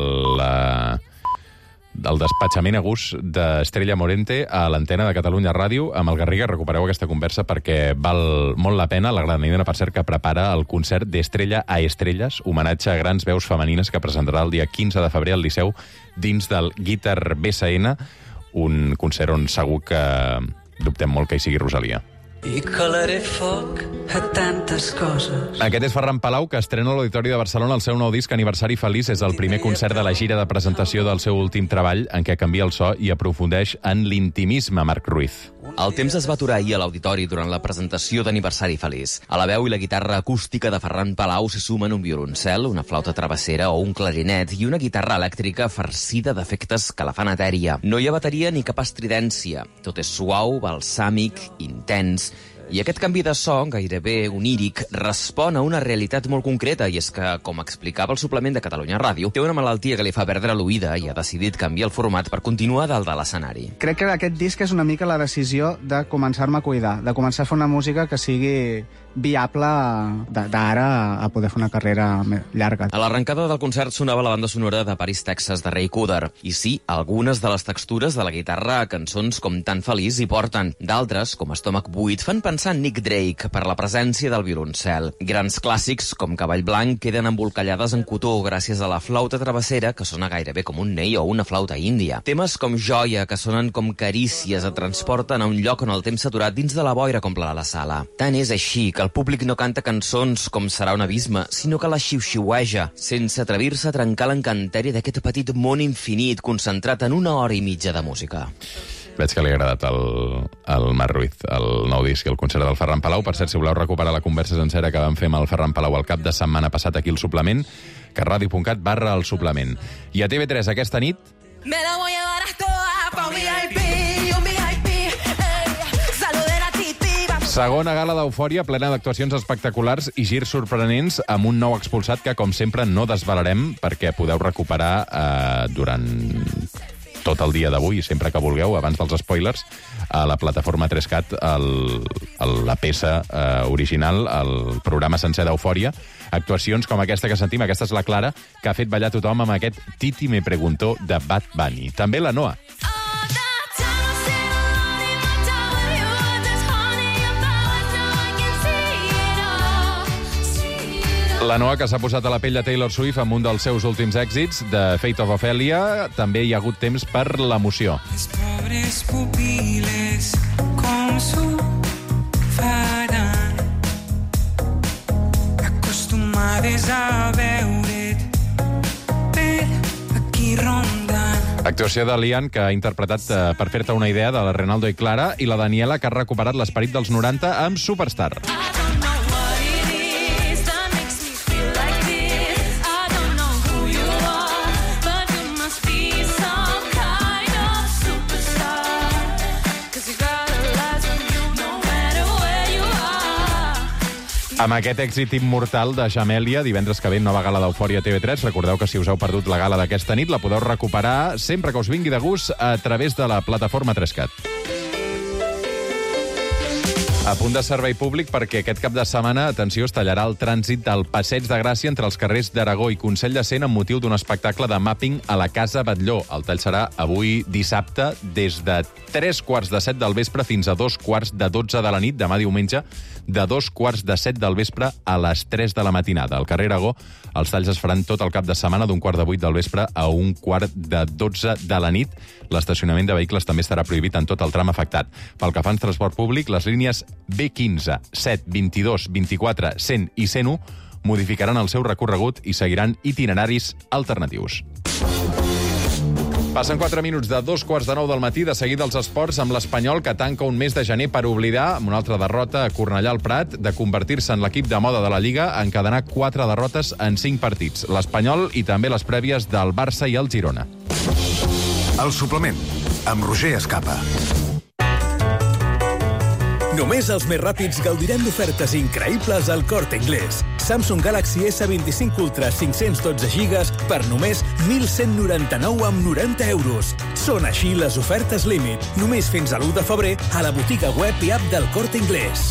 el despatxament a gust d'Estrella Morente a l'antena de Catalunya Ràdio. Amb el Garriga recupereu aquesta conversa perquè val molt la pena. La Granadina, per cert, que prepara el concert d'Estrella a Estrelles, homenatge a grans veus femenines que presentarà el dia 15 de febrer al Liceu dins del Guitar BSN, un concert on segur que dubtem molt que hi sigui Rosalia. I calaré foc a tantes coses. Aquest és Ferran Palau, que estrena a l'Auditori de Barcelona el seu nou disc Aniversari Feliç. És el primer concert de la gira de presentació del seu últim treball, en què canvia el so i aprofundeix en l'intimisme, Marc Ruiz. El temps es va aturar ahir a l'Auditori durant la presentació d'Aniversari Feliç. A la veu i la guitarra acústica de Ferran Palau s'hi sumen un violoncel, una flauta travessera o un clarinet i una guitarra elèctrica farcida d'efectes que la fan etèria. No hi ha bateria ni cap estridència. Tot és suau, balsàmic, intens. I aquest canvi de so, gairebé oníric, respon a una realitat molt concreta, i és que, com explicava el suplement de Catalunya Ràdio, té una malaltia que li fa perdre l'oïda i ha decidit canviar el format per continuar dalt de l'escenari. Crec que aquest disc és una mica la decisió de començar-me a cuidar, de començar a fer una música que sigui viable d'ara a poder fer una carrera llarga. A l'arrencada del concert sonava la banda sonora de Paris, Texas, de Ray Cooder. I sí, algunes de les textures de la guitarra a cançons com Tan Feliç hi porten. D'altres, com Estómac buit, fan pensar en Nick Drake per la presència del violoncel. Grans clàssics, com Cavall blanc, queden embolcallades en cotó gràcies a la flauta travessera, que sona gairebé com un ney o una flauta índia. Temes com Joia, que sonen com carícies, et transporten a un lloc on el temps s'ha aturat dins de la boira que omple la sala. Tant és així que el públic no canta cançons com Serà un abisme, sinó que la xiu-xiueja, sense atrevir-se a trencar l'encanteri d'aquest petit món infinit concentrat en 1 hora i mitja de música. Veig que li ha agradat al Marc Ruiz, el nou disc i el concert del Ferran Palau. Per cert, si voleu recuperar la conversa sencera que vam fer amb el Ferran Palau al cap de setmana passat aquí al suplement, carradio.cat/el suplement. I a TV3 aquesta nit... Me la voy a llevar a toda pa' un VIP, un VIP, saludera titiva. Segona gala d'Eufòria, plena d'actuacions espectaculars i girs sorprenents, amb un nou expulsat que, com sempre, no desvelarem perquè podeu recuperar durant tot el dia d'avui, sempre que vulgueu, abans dels spoilers, a la plataforma 3CAT, la peça original, el programa sencer d'Eufòria. Actuacions com aquesta que sentim, aquesta és la Clara, que ha fet ballar tothom amb aquest Titi me preguntó de Bad Bunny. També la Noa. La Noa, que s'ha posat a la pell de Taylor Swift amb un dels seus últims èxits, de Fate of Ophelia. També hi ha hagut temps per l'emoció. Les pobres pupiles com s'ho faran, acostumades a veure't per aquí rondant. Actuació de Lian, que ha interpretat, per fer-te una idea, de la Renaldo i Clara, i la Daniela, que ha recuperat l'esperit dels 90 amb Superstar. Amb aquest èxit immortal de Jamèlia, divendres que ve, nova gala d'Eufòria TV3. Recordeu que si us heu perdut la gala d'aquesta nit, la podeu recuperar sempre que us vingui de gust a través de la plataforma 3CAT. A punt de servei públic perquè aquest cap de setmana, atenció, es tallarà el trànsit del Passeig de Gràcia entre els carrers d'Aragó i Consell de Cent amb motiu d'un espectacle de mapping a la Casa Batlló. El tall serà avui dissabte des de 3:15 del vespre fins a 2:12 de la nit, demà diumenge, de 2:17 del vespre a les 3 de la matinada. Al carrer Aragó, els talls es faran tot el cap de setmana d'1:15 del vespre a 1:12 de la nit. L'estacionament de vehicles també estarà prohibit en tot el tram afectat. Pel que fa al transport públic, les línies B15, 7, 22, 24, 100 i 101 modificaran el seu recorregut i seguiran itineraris alternatius. Passen 4 minuts de 2:15 del matí. De seguida els esports amb l'Espanyol, que tanca un mes de gener per oblidar, amb una altra derrota a Cornellà al Prat, de convertir-se en l'equip de moda de la Lliga, encadenar 4 derrotes en 5 partits. L'Espanyol i també les prèvies del Barça i el Girona. El suplement, amb Roger Escapa. Només els més ràpids gaudirem d'ofertes increïbles al Corte Inglés. Samsung Galaxy S25 Ultra 512 GB per només 1.199 amb 90 euros. Són així les ofertes límit. Només fins a l'1 de febrer a la botiga web i app del Corte Inglés.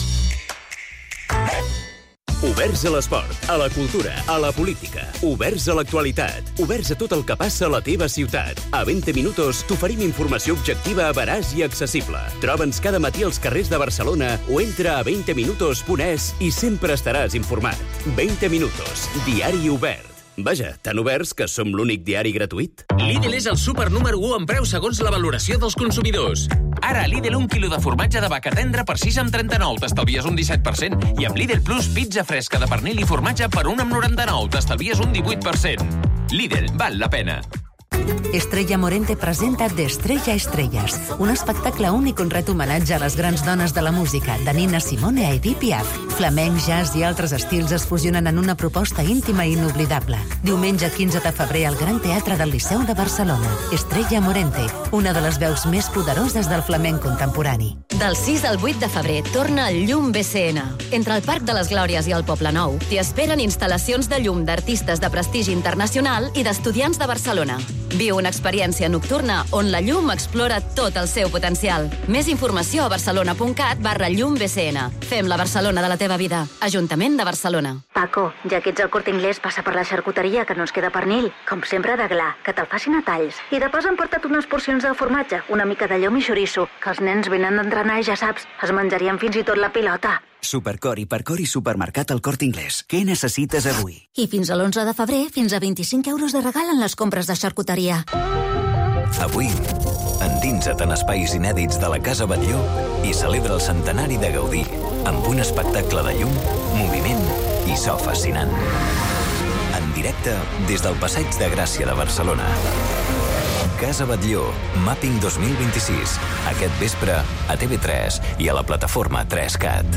Oberts a l'esport, a la cultura, a la política. Oberts a l'actualitat. Oberts a tot el que passa a la teva ciutat. A 20 minuts t'oferim informació objectiva, veraç i accessible. Troba'ns cada matí als carrers de Barcelona o entra a 20minutos.es i sempre estaràs informat. 20 minuts, diari obert. Vaja, tan oberts que som l'únic diari gratuït. Lidl és el súper número 1 en preu segons la valoració dels consumidors. Ara a Lidl 1 quilo de formatge de vaca tendra per 6,39, t'estalvies un 17%. I amb Lidl Plus, pizza fresca de pernil i formatge per 1,99, t'estalvies un 18%. Lidl, val la pena. Estrella Morente presenta De Estrella a Estrelles, un espectacle únic on ret homenatge a les grans dones de la música, de Nina Simone a Edith Piaf. Flamenc, jazz i altres estils es fusionen en una proposta íntima i inoblidable. Diumenge 15 de febrer al Gran Teatre del Liceu de Barcelona. Estrella Morente, una de les veus més poderoses del flamenc contemporani. Del 6 al 8 de febrer torna el Llum BCN. Entre el Parc de les Glòries i el Poble Nou t'hi esperen instal·lacions de llum d'artistes de prestigi internacional i d'estudiants de Barcelona. Viu una experiència nocturna on la llum explora tot el seu potencial. Més informació a barcelona.cat/llumbcn. Fem la Barcelona de la teva vida. Ajuntament de Barcelona. Paco, ja que ets al Corte Inglés, passa per la xarcuteria, que no ens queda pernil. Com sempre, de gla, que te'l facin a talls. I de pas han portat unes porcions de formatge, una mica de llom i xoriço, que els nens venen d'entrenar i ja saps, es menjarien fins i tot la pilota. Supercor, Hipercor i Supermercat al Corte Inglés. Què necessites avui? I fins a l'11 de febrer, fins a 25 euros de regal en les compres de xarcuteria. Avui, endinsa't en espais inèdits de la Casa Batlló i celebra el centenari de Gaudí amb un espectacle de llum, moviment i so fascinant. En directe des del Passeig de Gràcia de Barcelona. Casa Batlló, Mapping 2026. Aquest vespre a TV3 i a la plataforma 3Cat.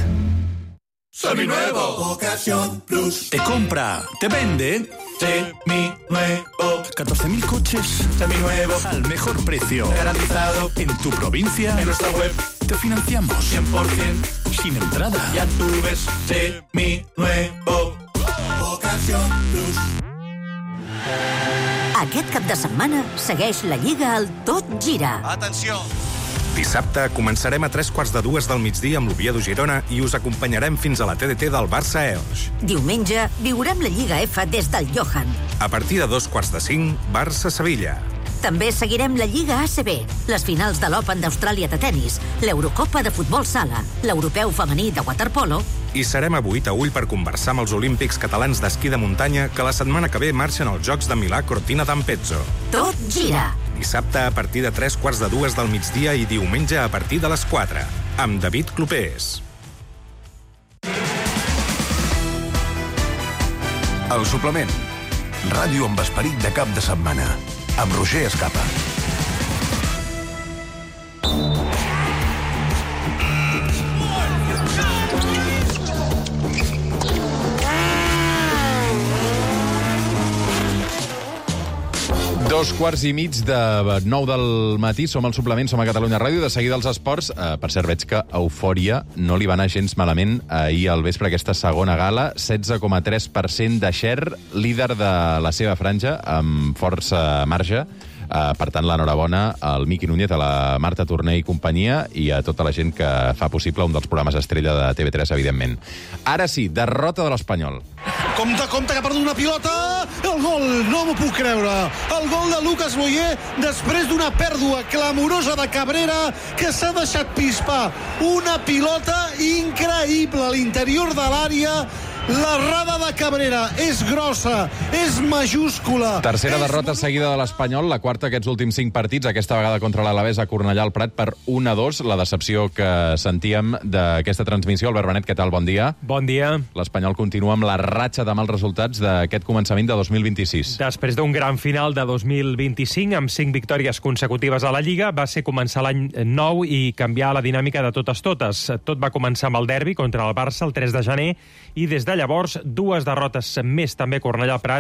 Seminuevo, Ocasión Plus. Te compra, te vende. Seminuevo. 14.000 coches. Seminuevos. Al mejor precio. Garantizado. En tu provincia. En nuestra web. Te financiamos. 100%. Sin entrada. Ya tú ves. Seminuevo. Ocasión Plus. Aquest cap de setmana segueix la Lliga al Tot Gira. Atenció! Dissabte començarem a 2:45 del migdia amb l'Oviedo Girona i us acompanyarem fins a la TDT del Barça Elx. Diumenge viurem la Lliga F des del Johan. A partir de 2:45, Barça Sevilla. També seguirem la Lliga ACB, les finals de l'Open d'Austràlia de tennis, l'Eurocopa de futbol sala, l'Europeu femení de waterpolo. I serem a Boí Taüll per conversar amb els olímpics catalans d'esquí de muntanya que la setmana que ve marxen als Jocs de Milà Cortina d'Ampezzo. Tot gira! Dissabte a partir de 2:45 del migdia i diumenge a partir de les 4, amb David Clopés. El suplement. Ràdio amb esperit de cap de setmana. Amb Roger Escapa. Dos quarts i mig de 9 del matí, som al suplement, som a Catalunya Ràdio. De seguida els esports. Per cert, veig que Eufòria no li va anar gens malament ahir al vespre, aquesta segona gala. 16,3% de share, líder de la seva franja, amb força marge. Per tant, l'enhorabona al Miqui Núñez, a la Marta Torné i companyia, i a tota la gent que fa possible un dels programes estrella de TV3, evidentment. Ara sí, derrota de l'Espanyol. Compte, que ha perdut una pilota! El gol, no m'ho puc creure! El gol de Lucas Boyer després d'una pèrdua clamorosa de Cabrera que s'ha deixat pispar. Una pilota increïble a l'interior de l'àrea. L'errada de Cabrera és grossa, és majúscula. Tercera derrota seguida de l'Espanyol, la quarta aquests últims 5 partits, aquesta vegada contra l'Alavés a Cornellà al Prat per 1-2. La decepció que sentíem d'aquesta transmissió. Albert Benet, què tal? Bon dia. Bon dia. L'Espanyol continua amb la ratxa de mals resultats d'aquest començament de 2026. Després d'un gran final de 2025, amb 5 victòries consecutives a la Lliga, va ser començar l'any nou i canviar la dinàmica de totes. Tot va començar amb el derbi contra el Barça el 3 de gener i des de llavors 2 derrotes més també a Cornellà al Prat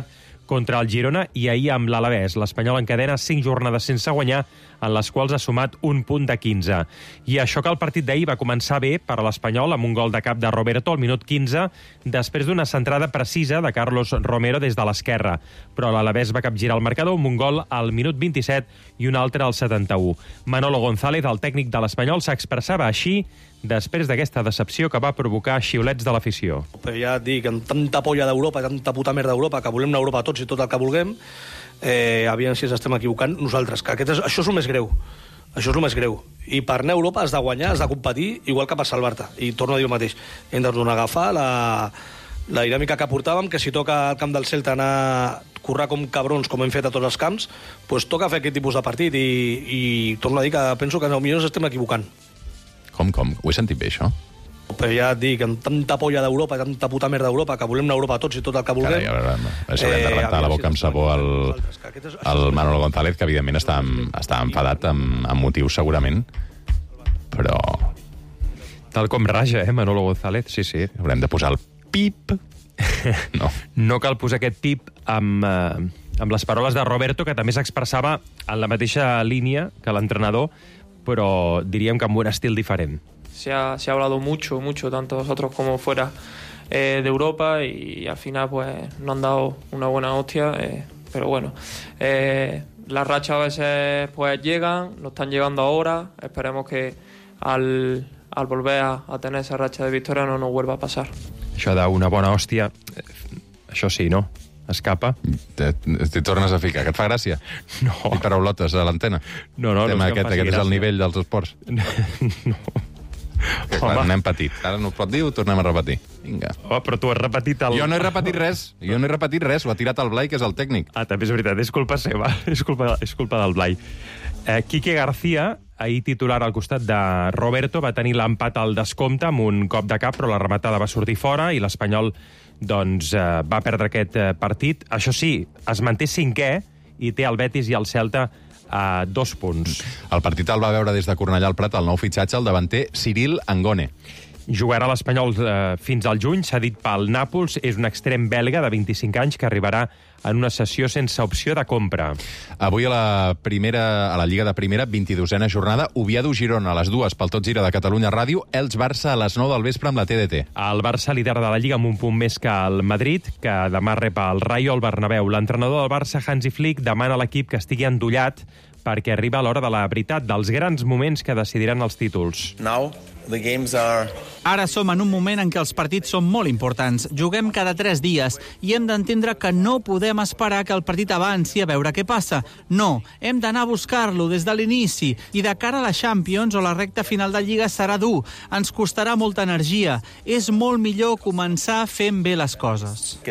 contra el Girona i ahir amb l'Alavés. L'Espanyol encadena 5 jornades sense guanyar, en les quals ha sumat un punt de 15. I això que el partit d'ahir va començar bé per a l'Espanyol amb un gol de cap de Roberto al minut 15, després d'una centrada precisa de Carlos Romero des de l'esquerra. Però l'Alavés va capgirar el marcador amb un gol al minut 27 i un altre al 71. Manolo González, el tècnic de l'Espanyol, s'expressava així després d'aquesta decepció que va provocar xiulets de l'afició. Però ja et dic, amb tanta polla d'Europa, tanta puta merda d'Europa, que volem una Europa tots i tot el que vulguem, aviam si ens estem equivocant nosaltres, que això és el més greu. Això és el més greu. I per anar a Europa has de guanyar, has de competir, igual que per salvar-te. I torno a dir el mateix. Hem de tornar a agafar la dinàmica que portàvem, que si toca al camp del Celta anar a currar com cabrons, com hem fet a tots els camps, doncs toca fer aquest tipus de partit. I torno a dir que penso que potser ens estem equivocant. Com? Ho he sentit bé, això? Però ja et dic, amb tanta polla d'Europa, tanta puta merda d'Europa, que volem una Europa tots i tot el que vulguem... Haurem de rentar la boca amb sabó al Manolo González, que evidentment està enfadat amb motius segurament, però... Tal com raja, Manolo González, sí. Haurem de posar el pip. No cal posar aquest pip amb les paraules de Roberto, que també s'expressava en la mateixa línia que l'entrenador, però diríem que amb un estil diferent. Se ha hablado mucho, tanto nosotros como fuera de Europa, y al final pues nos han dado una buena hostia, pero bueno, las rachas a veces pues llegan, nos están llegando ahora, esperemos que al volver a tener esa racha de victoria no nos vuelva a pasar. Això d'una bona hòstia, això sí, no? Escapa. T'hi tornes a ficar, que et fa gràcia? No. I paraulotes a l'antena? No, aquest és el nivell dels esports? No. Clar, n'hem patit. Ara no ho pot dir, ho tornem a repetir. Vinga. Però tu has repetit el... Jo no he repetit res. Ho ha tirat el Blai, que és el tècnic. També és veritat, és culpa seva. És culpa del Blai. Quique García, ahir titular al costat de Roberto, va tenir l'empat al descompte amb un cop de cap, però la rematada va sortir fora i l'Espanyol va perdre aquest partit. Això sí, es manté 5è i té el Betis i el Celta a 2 punts. El partit el va veure des de Cornellà al Prat el nou fitxatge, el davanter Cyril Angone. Jugarà a l'Espanyol fins al juny, s'ha dit pel Nàpols, és un extrem belga de 25 anys que arribarà en una sessió sense opció de compra. Avui a la Lliga de Primera, 22a jornada, Oviedo-Girona a les 2 pel Tot Gira de Catalunya Ràdio, Elx-Barça a les 9 del vespre amb la TDT. El Barça líder de la Lliga amb un punt més que el Madrid, que demà rep el Rayo al Bernabéu. L'entrenador del Barça, Hansi Flick, demana a l'equip que estigui endollat perquè arriba l'hora de la veritat, dels grans moments que decidiran els títols. Ara som en un moment en què els partits són molt importants. Juguem cada 3 dies i hem d'entendre que no podem esperar que el partit avanci a veure què passa. No, hem d'anar a buscar-lo des de l'inici i de cara a la Champions o la recta final de Lliga serà dur. Ens costarà molta energia. És molt millor començar fent bé les coses.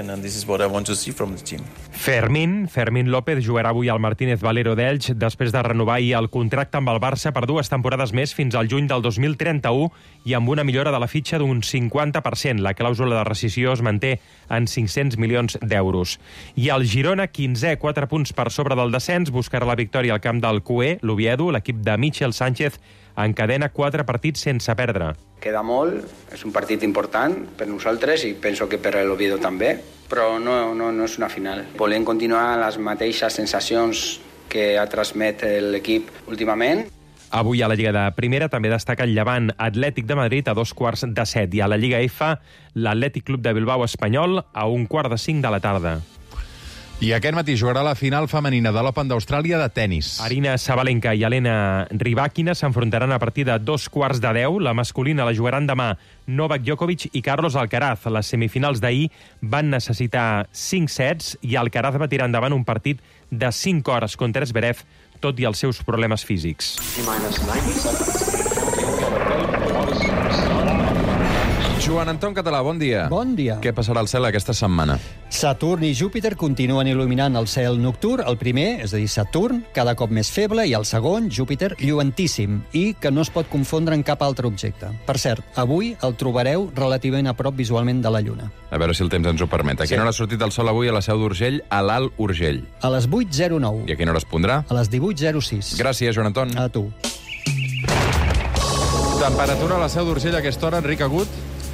Fermín López jugarà avui al Martínez Valero d'Elx després de renovar ahir el contracte amb el Barça per 2 temporades més fins al juny del 2031 i amb una millora de la fitxa d'un 50%. La clàusula de rescissió es manté en 500 milions d'euros. I el Girona, 15è, 4 punts per sobre del descens, buscarà la victòria al camp del QE, l'Oviedo. L'equip de Michel Sánchez encadena 4 partits sense perdre. Queda molt, és un partit important per nosaltres i penso que per l'Oviedo també, però no és una final. Volem continuar les mateixes sensacions que ha transmet l'equip últimament. Avui a la Lliga de Primera també destaca el Llevant Atlètic de Madrid a 2:45 i a la Lliga F l'Atlètic Club de Bilbao Espanyol a 4:45 de la tarda. I aquest matí jugarà la final femenina de l'Open d'Austràlia de tennis. Arina Sabalenka i Elena Rybakina s'enfrontaran a partir de 9:45. La masculina la jugaran demà Novak Djokovic i Carlos Alcaraz. Les semifinals d'ahir van necessitar 5 sets i Alcaraz va tirar endavant un partit de 5 hores contra Zverev, tot i els seus problemes físics. Joan Anton Català, bon dia. Bon dia. Què passarà al cel aquesta setmana? Saturn i Júpiter continuen il·luminant el cel nocturn. El primer, és a dir, Saturn, cada cop més feble, i el segon, Júpiter, lluentíssim, i que no es pot confondre amb cap altre objecte. Per cert, avui el trobareu relativament a prop visualment de la Lluna. A veure si el temps ens ho permet. A quina hora ha sortit el sol avui a la Seu d'Urgell, a l'Alt Urgell? A les 8:09. I a quina hora es pondrà? A les 18:06. Gràcies, Joan Anton. A tu. Temperatura a la Seu d'Urgell a aquesta hora, Enric Agut?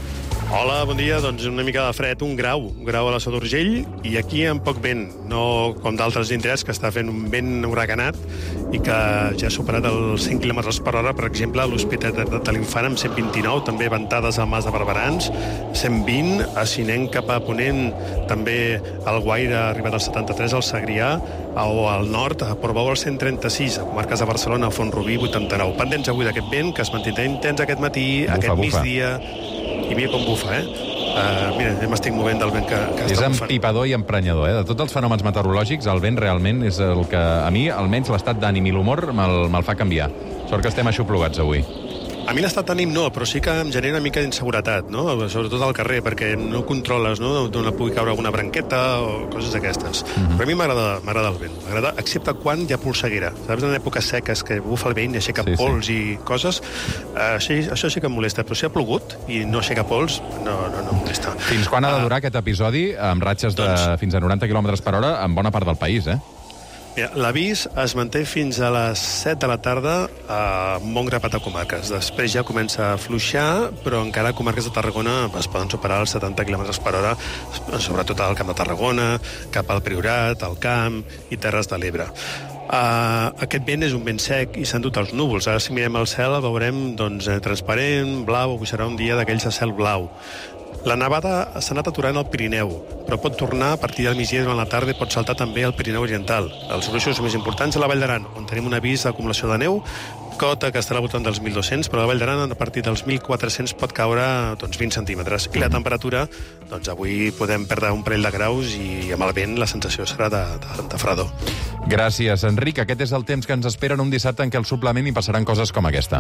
Hola, bon dia. Doncs una mica de fred, un grau a la Seu d'Urgell, i aquí amb poc vent, no com d'altres indrets que està fent un vent huracanat i que ja ha superat els 100 km per hora, per exemple, a l'Hospitalet de l'Infant amb 129, també ventades al Mas de Barberans, 120, a Sinenc cap a Ponent, també al Guaire ha arribat al 73, al Segrià, o al nord, a Portbou al 136, a comarques de Barcelona, a Font-rubí, 89. Pendents avui d'aquest vent, que es mantindrà intens aquest matí, aquest migdia, i mira com bufa, mira, ja m'estic movent del vent que està bufant. És empipador i emprenyador, De tots els fenòmens meteorològics, el vent realment és el que, a mi, almenys l'estat d'ànim i l'humor me'l fa canviar. Sort que estem aixoplugats avui. A mi l'estat d'ànim no, però sí que em genera una mica d'inseguretat, no? Sobretot al carrer, perquè no controles, no? D'on pugui caure alguna branqueta o coses d'aquestes. Però a mi m'agrada el vent, m'agrada, excepte quan hi ha polseguera. Saps, en èpoques seques que bufa el vent i aixeca pols i coses, això sí que em molesta, però si ha plogut i no aixeca pols, no em molesta. Fins quan ha de durar aquest episodi amb ratxes de fins a 90 km per hora en bona part del país, L'avís es manté fins a les 7 de la tarda a un bon grapat de comarques. Després ja comença a fluixar, però encara a comarques de Tarragona es poden superar els 70 km per hora, sobretot al Camp de Tarragona, cap al Priorat, al Camp i Terres de l'Ebre. Aquest vent és un vent sec i s'han dut els núvols. Ara si mirem el cel el veurem transparent, blau, avui serà un dia d'aquells de cel blau. La nevada s'ha anat aturant al Pirineu, però pot tornar a partir del migdia durant la tarda i pot saltar també al Pirineu Oriental. Els gruixos més importants a la Vall d'Aran, on tenim un avís d'acumulació de neu, cota que estarà al voltant dels 1.200, però a la Vall d'Aran a partir dels 1.400 pot caure 20 centímetres. I la temperatura, avui podem perdre un parell de graus i amb el vent la sensació serà de fredor. Gràcies, Enric. Aquest és el temps que ens espera en un dissabte en què al suplement hi passaran coses com aquesta.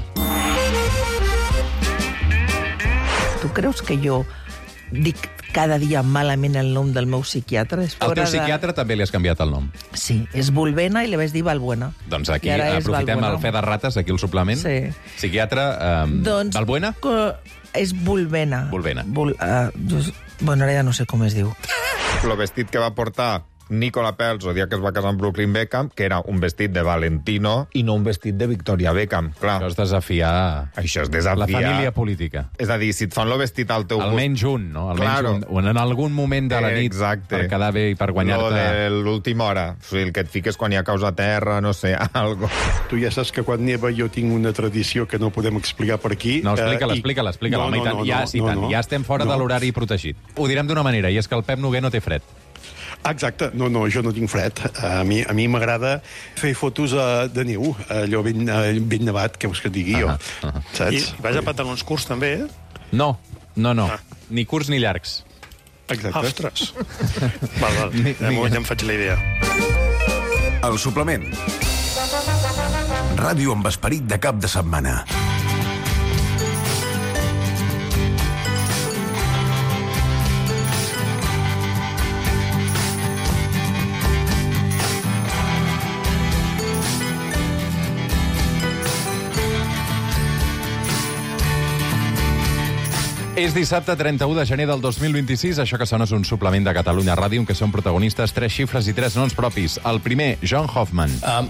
Tu creus que jo dic cada dia malament el nom del meu psiquiatre? Al teu psiquiatre també li has canviat el nom. Sí, és Bulbena i li vaig dir Balbuena. Doncs aquí aprofitem el fe de rates, aquí al suplement. Sí. Psiquiatre, Balbuena? És Bulbena. Bulbena. Bueno, ara ja no sé com es diu. El vestit que va portar Nicola Peltz, el dia que es va casar amb Brooklyn Beckham, que era un vestit de Valentino i no un vestit de Victoria Beckham. Clar. Això és desafiar... Això és desafiar... la família política. És a dir, si et fan el vestit al teu... Almenys un, no? Almenys un, en algun moment de la nit per quedar bé i per guanyar-te... Lo de l'última hora. O sigui, el que et fiques quan hi ha causa terra, no sé, algo. Tu ja saps que quan neva jo tinc una tradició que no podem explicar per aquí. No, explica-la. Ja estem fora de l'horari protegit. Ho direm d'una manera, i és que el Pep Noguer no té fred. Exacte, no, jo no tinc fred. A mi m'agrada fer fotos de neu, allò ben nevat, que vols que et digui jo. Saps? I vas a pantalons curts també, No. Ni curts ni llargs. Exacte. Ostres. Val. Ja em faig la idea. El suplement. Ràdio amb esperit de cap de setmana. És dissabte 31 de gener del 2026. Això que sona és un suplement de Catalunya Ràdio en què són protagonistes 3 xifres i 3 noms propis. El primer, John Hoffman.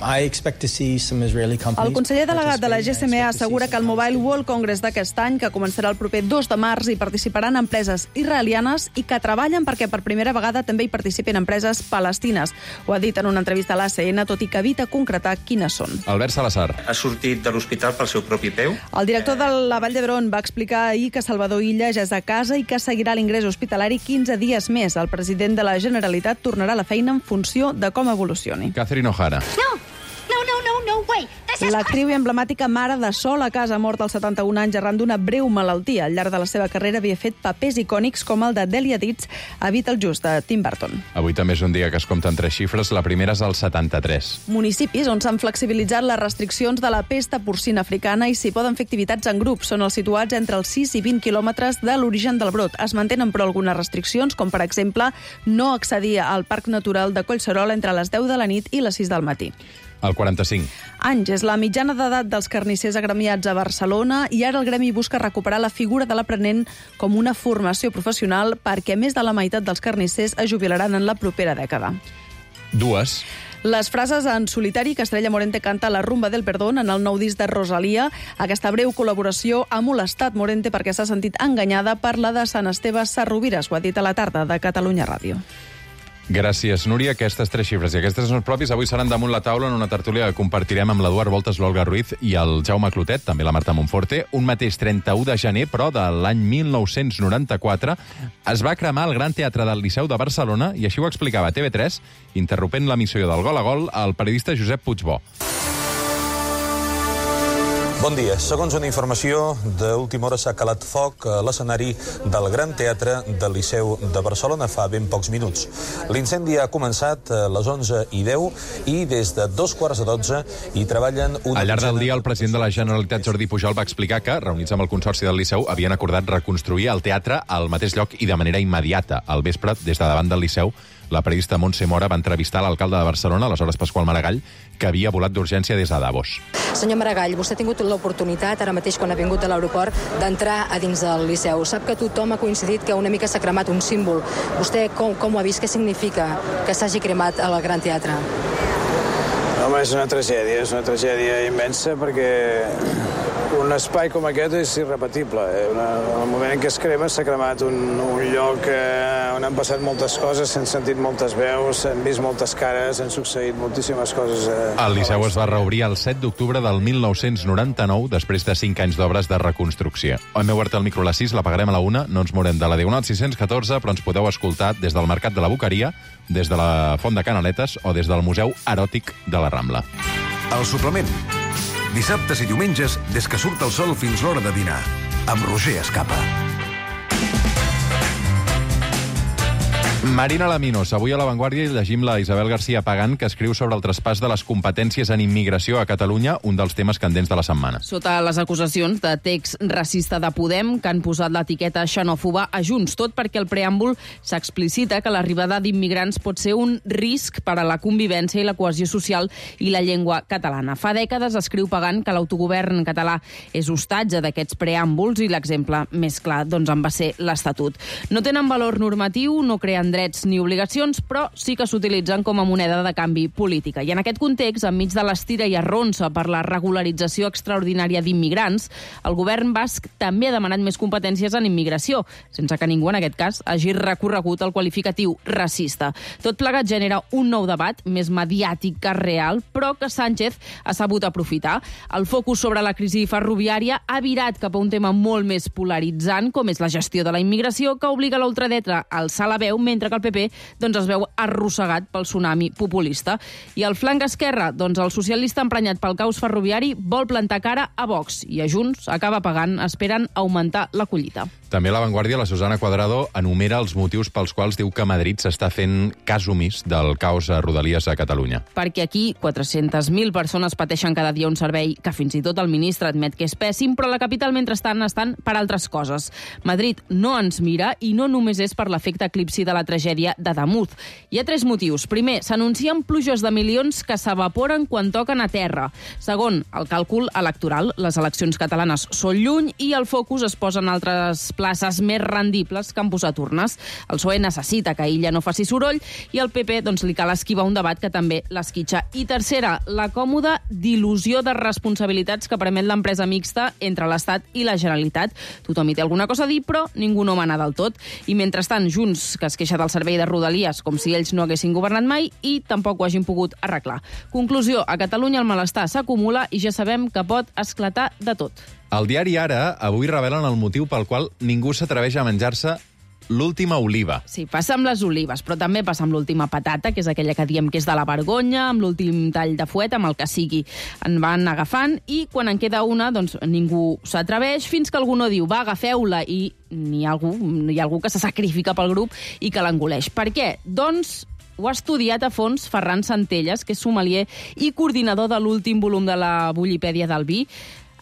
El conseller delegat de la GSMA assegura que el Mobile World Congress d'aquest any, que començarà el proper 2 de març, hi participaran empreses israelianes i que treballen perquè per primera vegada també hi participin empreses palestines. Ho ha dit en una entrevista a l'ACN, tot i que evita concretar quines són. Albert Salazar. Ha sortit de l'hospital pel seu propi peu? El director de la Vall d'Hebron va explicar ahir que Salvador Illa ja és a casa i que seguirà l'ingrés hospitalari 15 dies més. El president de la Generalitat tornarà a la feina en funció de com evolucioni. Catherine O'Hara. No, wait. L'actriu i emblemàtica mare de Sol a casa, morta als 71 anys arran d'una breu malaltia. Al llarg de la seva carrera havia fet papers icònics com el de Delia Ditz a Beetlejuice, de Tim Burton. Avui també és un dia que es compten 3 xifres. La primera és el 73. Municipis on s'han flexibilitzat les restriccions de la pesta porcina africana i s'hi poden fer activitats en grup. Són els situats entre els 6 i 20 quilòmetres de l'origen del brot. Es mantenen, però, algunes restriccions, com, per exemple, no accedir al Parc Natural de Collserola entre les 10 de la nit i les 6 del matí. El 45. Anys és la mitjana d'edat dels carnissers agremiats a Barcelona i ara el gremi busca recuperar la figura de l'aprenent com una formació professional perquè més de la meitat dels carnissers es jubilaran en la propera dècada. Dues. Les frases en solitari que Estrella Morente canta a La rumba del perdón en el nou disc de Rosalía. Aquesta breu col·laboració ha molestat Morente perquè s'ha sentit enganyada per la de Sant Esteve Sarrovires. Ho ha dit a la tarda de Catalunya Ràdio. Gràcies, Núria. Aquestes 3 xifres i aquestes són propis avui seran damunt la taula en una tertúlia que compartirem amb l'Eduard Voltes, l'Olga Ruiz i el Jaume Clotet, també la Marta Monforte. Un mateix 31 de gener, però, de l'any 1994, es va cremar el Gran Teatre del Liceu de Barcelona i així ho explicava TV3, interrompent l'emissió del Gol a Gol, el periodista Josep Puigbó. Bon dia. Segons una informació d'última hora s'ha calat foc a l'escenari del Gran Teatre del Liceu de Barcelona fa ben pocs minuts. L'incendi ha començat a les 11:10 i des de 11:45 hi treballen... Al llarg del dia, el president de la Generalitat, Jordi Pujol, va explicar que, reunits amb el Consorci del Liceu, havien acordat reconstruir el teatre al mateix lloc i de manera immediata. Al vespre, des de davant del Liceu, la periodista Montse Mora va entrevistar l'alcalde de Barcelona, aleshores Pasqual Maragall, que havia volat d'urgència des de Davos. Senyor Maragall, vostè ha tingut l'oportunitat, ara mateix quan ha vingut de l'aeroport, d'entrar a dins del Liceu. Sap que tothom ha coincidit que una mica s'ha cremat un símbol. Vostè com ho ha vist? Què significa que s'hagi cremat al Gran Teatre? Home, és una tragèdia immensa perquè un espai com aquest és irrepetible. En el moment en què es crema s'ha cremat un lloc on han passat moltes coses, s'han sentit moltes veus, s'han vist moltes cares, han succeït moltíssimes coses. El Liceu es va reobrir el 7 d'octubre del 1999, després de 5 anys d'obres de reconstrucció. Hem obert el micro a les 6, l'apagarem a la 1, no ens morem de la Diagonal 614, però ens podeu escoltar des del Mercat de la Boqueria, des de la Font de Canaletes o des del Museu Eròtic de la Rambla. El suplement. Dissabtes i diumenges, des que surt el sol fins l'hora de dinar. Amb Roger Escapa. Marina Laminos, avui a La Vanguardia llegim la Isabel García Pagán, que escriu sobre el traspàs de les competències en immigració a Catalunya, un dels temes candents de la setmana. Sota les acusacions de text racista de Podem, que han posat l'etiqueta xenòfoba a Junts, tot perquè el preàmbul s'explicita que l'arribada d'immigrants pot ser un risc per a la convivència i la cohesió social i la llengua catalana. Fa dècades escriu Pagán que l'autogovern català és hostatge d'aquests preàmbuls i l'exemple més clar en va ser l'Estatut. No tenen valor normatiu, no creen drets ni obligacions, però sí que s'utilitzen com a moneda de canvi política. I en aquest context, enmig de l'estira i arronsa per la regularització extraordinària d'immigrants, el govern basc també ha demanat més competències en immigració, sense que ningú en aquest cas hagi recorregut el qualificatiu racista. Tot plegat genera un nou debat, més mediàtic que real, però que Sánchez ha sabut aprofitar. El focus sobre la crisi ferroviària ha virat cap a un tema molt més polaritzant, com és la gestió de la immigració, que obliga la ultradreta a alçar la veu, mentre que el PP es veu arrossegat pel tsunami populista. I al flanc esquerre, el socialista emprenyat pel caos ferroviari vol plantar cara a Vox i a Junts acaba pagant, esperen augmentar la collita. També a La Vanguardia, la Susana Cuadrado enumera els motius pels quals diu que Madrid s'està fent cas omís del caos a Rodalies a Catalunya. Perquè aquí 400.000 persones pateixen cada dia un servei que fins i tot el ministre admet que és pèssim, però a la capital mentrestant estan per altres coses. Madrid no ens mira i no només és per l'efecte eclipsi de la tragèdia de Damuth. Hi ha 3 motius. Primer, s'anuncien pluges de milions que s'evaporen quan toquen a terra. Segon, el càlcul electoral. Les eleccions catalanes són lluny i el focus es posa en altres places més rendibles que han posat urnes. El PSOE necessita que Illa no faci soroll i al PP li cal esquivar un debat que també l'esquitxa. I tercera, la còmoda dilusió de responsabilitats que permet l'empresa mixta entre l'Estat i la Generalitat. Tothom hi té alguna cosa a dir, però ningú no mana del tot. I mentrestant, Junts, que es queixa del servei de Rodalies com si ells no haguessin governat mai i tampoc ho hagin pogut arreglar. Conclusió, a Catalunya el malestar s'acumula i ja sabem que pot esclatar de tot. El diari Ara avui revelen el motiu pel qual ningú s'atreveix a menjar-se l'última oliva. Sí, passa amb les olives, però també passa amb l'última patata, que és aquella que diem que és de la vergonya, amb l'últim tall de fuet, amb el que sigui. En van agafant i quan en queda una, ningú s'atreveix, fins que algú no diu, va, agafeu-la, i hi ha algú que se sacrifica pel grup i que l'engoleix. Per què? Doncs ho ha estudiat a fons Ferran Centelles, que és sommelier i coordinador de l'últim volum de la Bullipèdia del vi.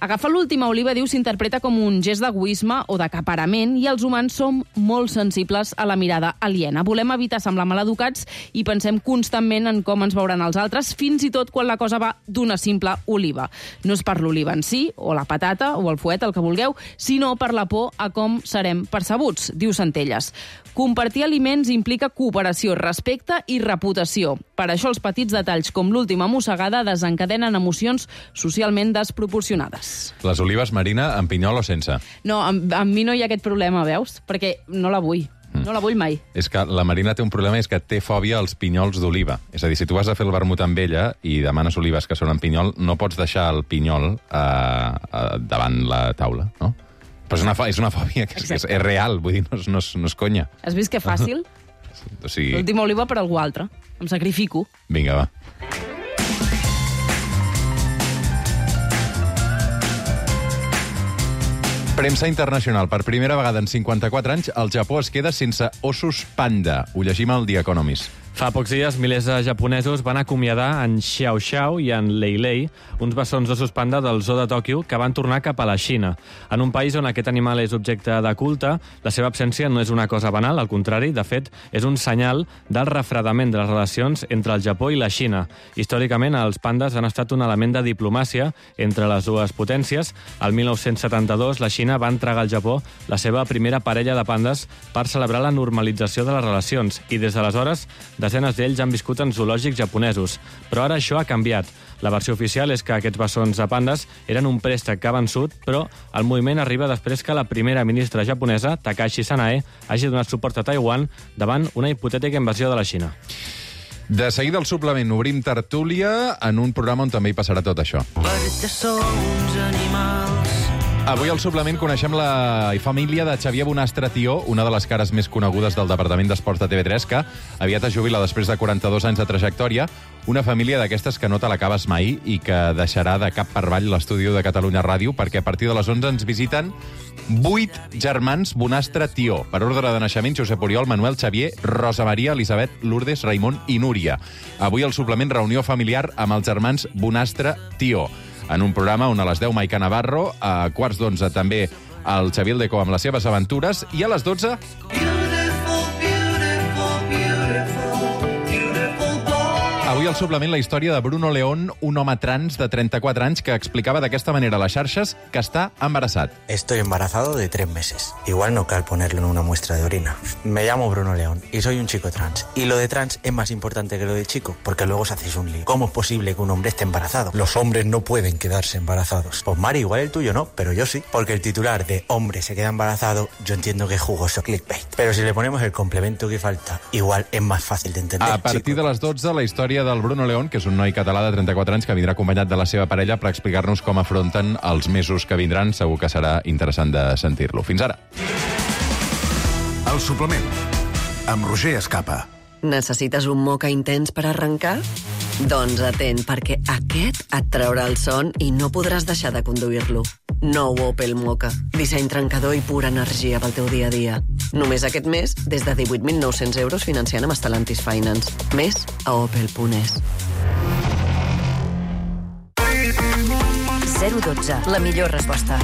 Agafar l'última oliva, diu, s'interpreta com un gest d'egoisme o d'acaparament i els humans som molt sensibles a la mirada aliena. Volem evitar semblar maleducats i pensem constantment en com ens veuran els altres, fins i tot quan la cosa va d'una simple oliva. No és per l'oliva en si, o la patata, o el fuet, el que vulgueu, sinó per la por a com serem percebuts, diu Centelles. Compartir aliments implica cooperació, respecte i reputació. Per això els petits detalls com l'última mossegada desencadenen emocions socialment desproporcionades. Les olives, Marina, amb pinyol o sense? No, amb mi no hi ha aquest problema, veus? Perquè no la vull. No la vull mai. És que la Marina té un problema, és que té fòbia als pinyols d'oliva. És a dir, si tu vas a fer el vermut amb ella i demanes olives que són amb pinyol, no pots deixar el pinyol davant la taula, no? Però és una fòbia que és real, vull dir, no és conya. Has vist que fàcil? O sigui... L'última oliva per algú altre. Em sacrifico. Vinga, va. Premsa internacional. Per primera vegada en 54 anys, el Japó es queda sense ossos panda. Ho llegim al The Economist. Fa pocs dies, milers de japonesos van acomiadar en Xiao Xiao i en Lei Lei, uns bessons d'ossos panda del zoo de Tòquio, que van tornar cap a la Xina. En un país on aquest animal és objecte de culte, la seva absència no és una cosa banal, al contrari, de fet, és un senyal del refredament de les relacions entre el Japó i la Xina. Històricament, els pandes han estat un element de diplomàcia entre les dues potències. Al 1972, la Xina va entregar al Japó la seva primera parella de pandes per celebrar la normalització de les relacions, i des d'aleshores desenes d'ells han viscut en zoològics japonesos. Però ara això ha canviat. La versió oficial és que aquests bessons de pandes eren un préstec que ha vençut, però el moviment arriba després que la primera ministra japonesa, Takashi Sanae, hagi donat suport a Taiwan davant una hipotètica invasió de la Xina. De seguida al suplement obrim tertúlia en un programa on també hi passarà tot això. Perquè som uns animals. Avui al suplement coneixem la família de Xavier Bonastre Tió, una de les cares més conegudes del Departament d'Esports de TV3, que aviat es jubila després de 42 anys de trajectòria. Una família d'aquestes que no te l'acabes mai i que deixarà de cap per avall l'estudi de Catalunya Ràdio, perquè a partir de les 11 ens visiten 8 germans Bonastre Tió. Per ordre de naixement, Josep Oriol, Manuel, Xavier, Rosa Maria, Elisabet, Lourdes, Raimon i Núria. Avui al suplement reunió familiar amb els germans Bonastre Tió. En un programa on a les 10 Maica Navarro, a quarts d'11 també el Xavier Aldeco amb les seves aventures, i a les 12... Avui al suplement la història de Bruno León, un home trans de 34 anys que explicava d'aquesta manera a les xarxes que està embarassat. Estoy embarazado de 3 meses. Igual no cal ponerlo en una muestra de orina. Me llamo Bruno León y soy un chico trans. Y lo de trans es más importante que lo de chico, porque luego os hacéis un lío. ¿Cómo es posible que un hombre esté embarazado? Los hombres no pueden quedarse embarazados. Pues Mari, igual el tuyo no, pero yo sí. Porque el titular de hombre se queda embarazado, yo entiendo que es jugoso clickbait. Pero si le ponemos el complemento que falta, igual es más fácil de entender. A partir de les 12, la història del Bruno León, que és un noi català de 34 anys que vindrà acompanyat de la seva parella per explicar-nos com afronten els mesos que vindran. Segur que serà interessant de sentir-lo. Fins ara. El suplement, amb Roger Escapa. Necessites un moca intens per arrencar? Doncs atent, perquè aquest et traurà el son i no podràs deixar de conduir-lo. Nou Opel Moka. Disseny trencador i pura energia pel teu dia a dia. Només aquest mes, des de 18.900 euros financiant amb Stellantis Finance. Més a opel.es. 012, la millor resposta.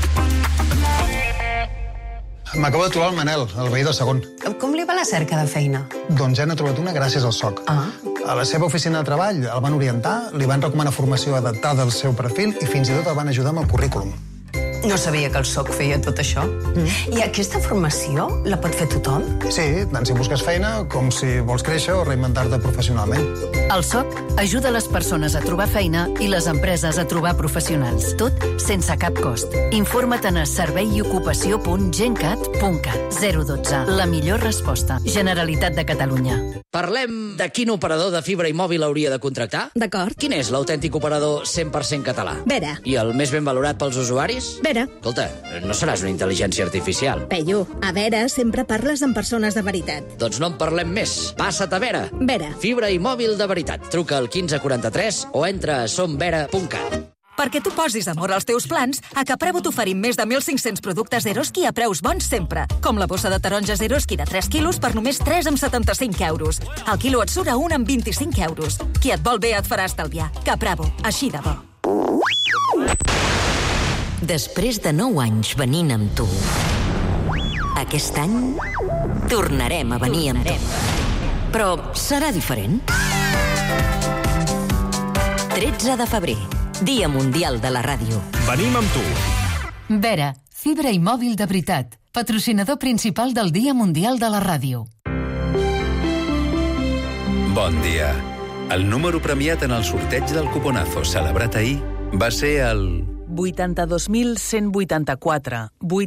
M'acabo de trobar el Manel, el veí del segon. Com li va la cerca de feina? Doncs ja n'ha trobat una gràcies al SOC. A la seva oficina de treball el van orientar, li van recomanar formació adaptada al seu perfil i fins i tot el van ajudar amb el currículum. No sabia que el SOC feia tot això. I aquesta formació la pot fer tothom? Sí, tant si busques feina com si vols créixer o reinventar-te professionalment. El SOC ajuda les persones a trobar feina i les empreses a trobar professionals. Tot sense cap cost. Informa't a serveiocupació.gencat.cat. 012. La millor resposta. Generalitat de Catalunya. Parlem de quin operador de fibra i mòbil hauria de contractar? D'acord. Quin és l'autèntic operador 100% català? Vera. I el més ben valorat pels usuaris? Vera. Escolta, no seràs una intel·ligència artificial. Peyu, a Vera sempre parles amb persones de veritat. Doncs no en parlem més. Passa't a Vera. Vera. Fibra i mòbil de veritat. Truca al 1543 o entra a somvera.cat. Perquè tu posis amor als teus plans, a Capravo t'oferim més de 1.500 productes Eroski a preus bons sempre. Com la bossa de taronges Eroski de 3 quilos per només 3,75 euros. Al quilo et surt a 1,25 euros. Qui et vol bé et farà estalviar. Capravo, així de bo. Després de 9 anys venint amb tu, aquest any tornarem a venir amb tu. Però serà diferent. 13 de febrer, Dia Mundial de la Ràdio. Venim amb tu. Vera, fibra i mòbil de veritat. Patrocinador principal del Dia Mundial de la Ràdio. Bon dia. El número premiat en el sorteig del cuponazo celebrat ahir va ser el 82.184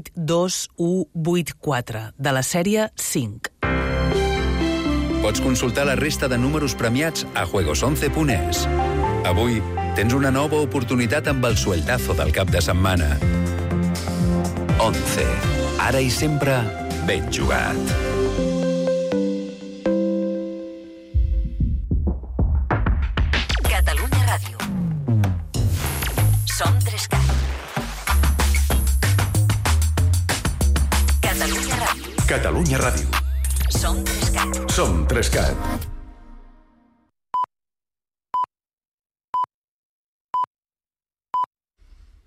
82184 de la sèrie 5. Pots consultar la resta de números premiats a juegos11.es. Avui tens una nova oportunitat amb el sueldazo del cap de setmana. 11. Ara i sempre ben jugat. Catalunya Ràdio. Som 3CAT. Catalunya Ràdio. Catalunya Ràdio. Som 3CAT. Som 3CAT.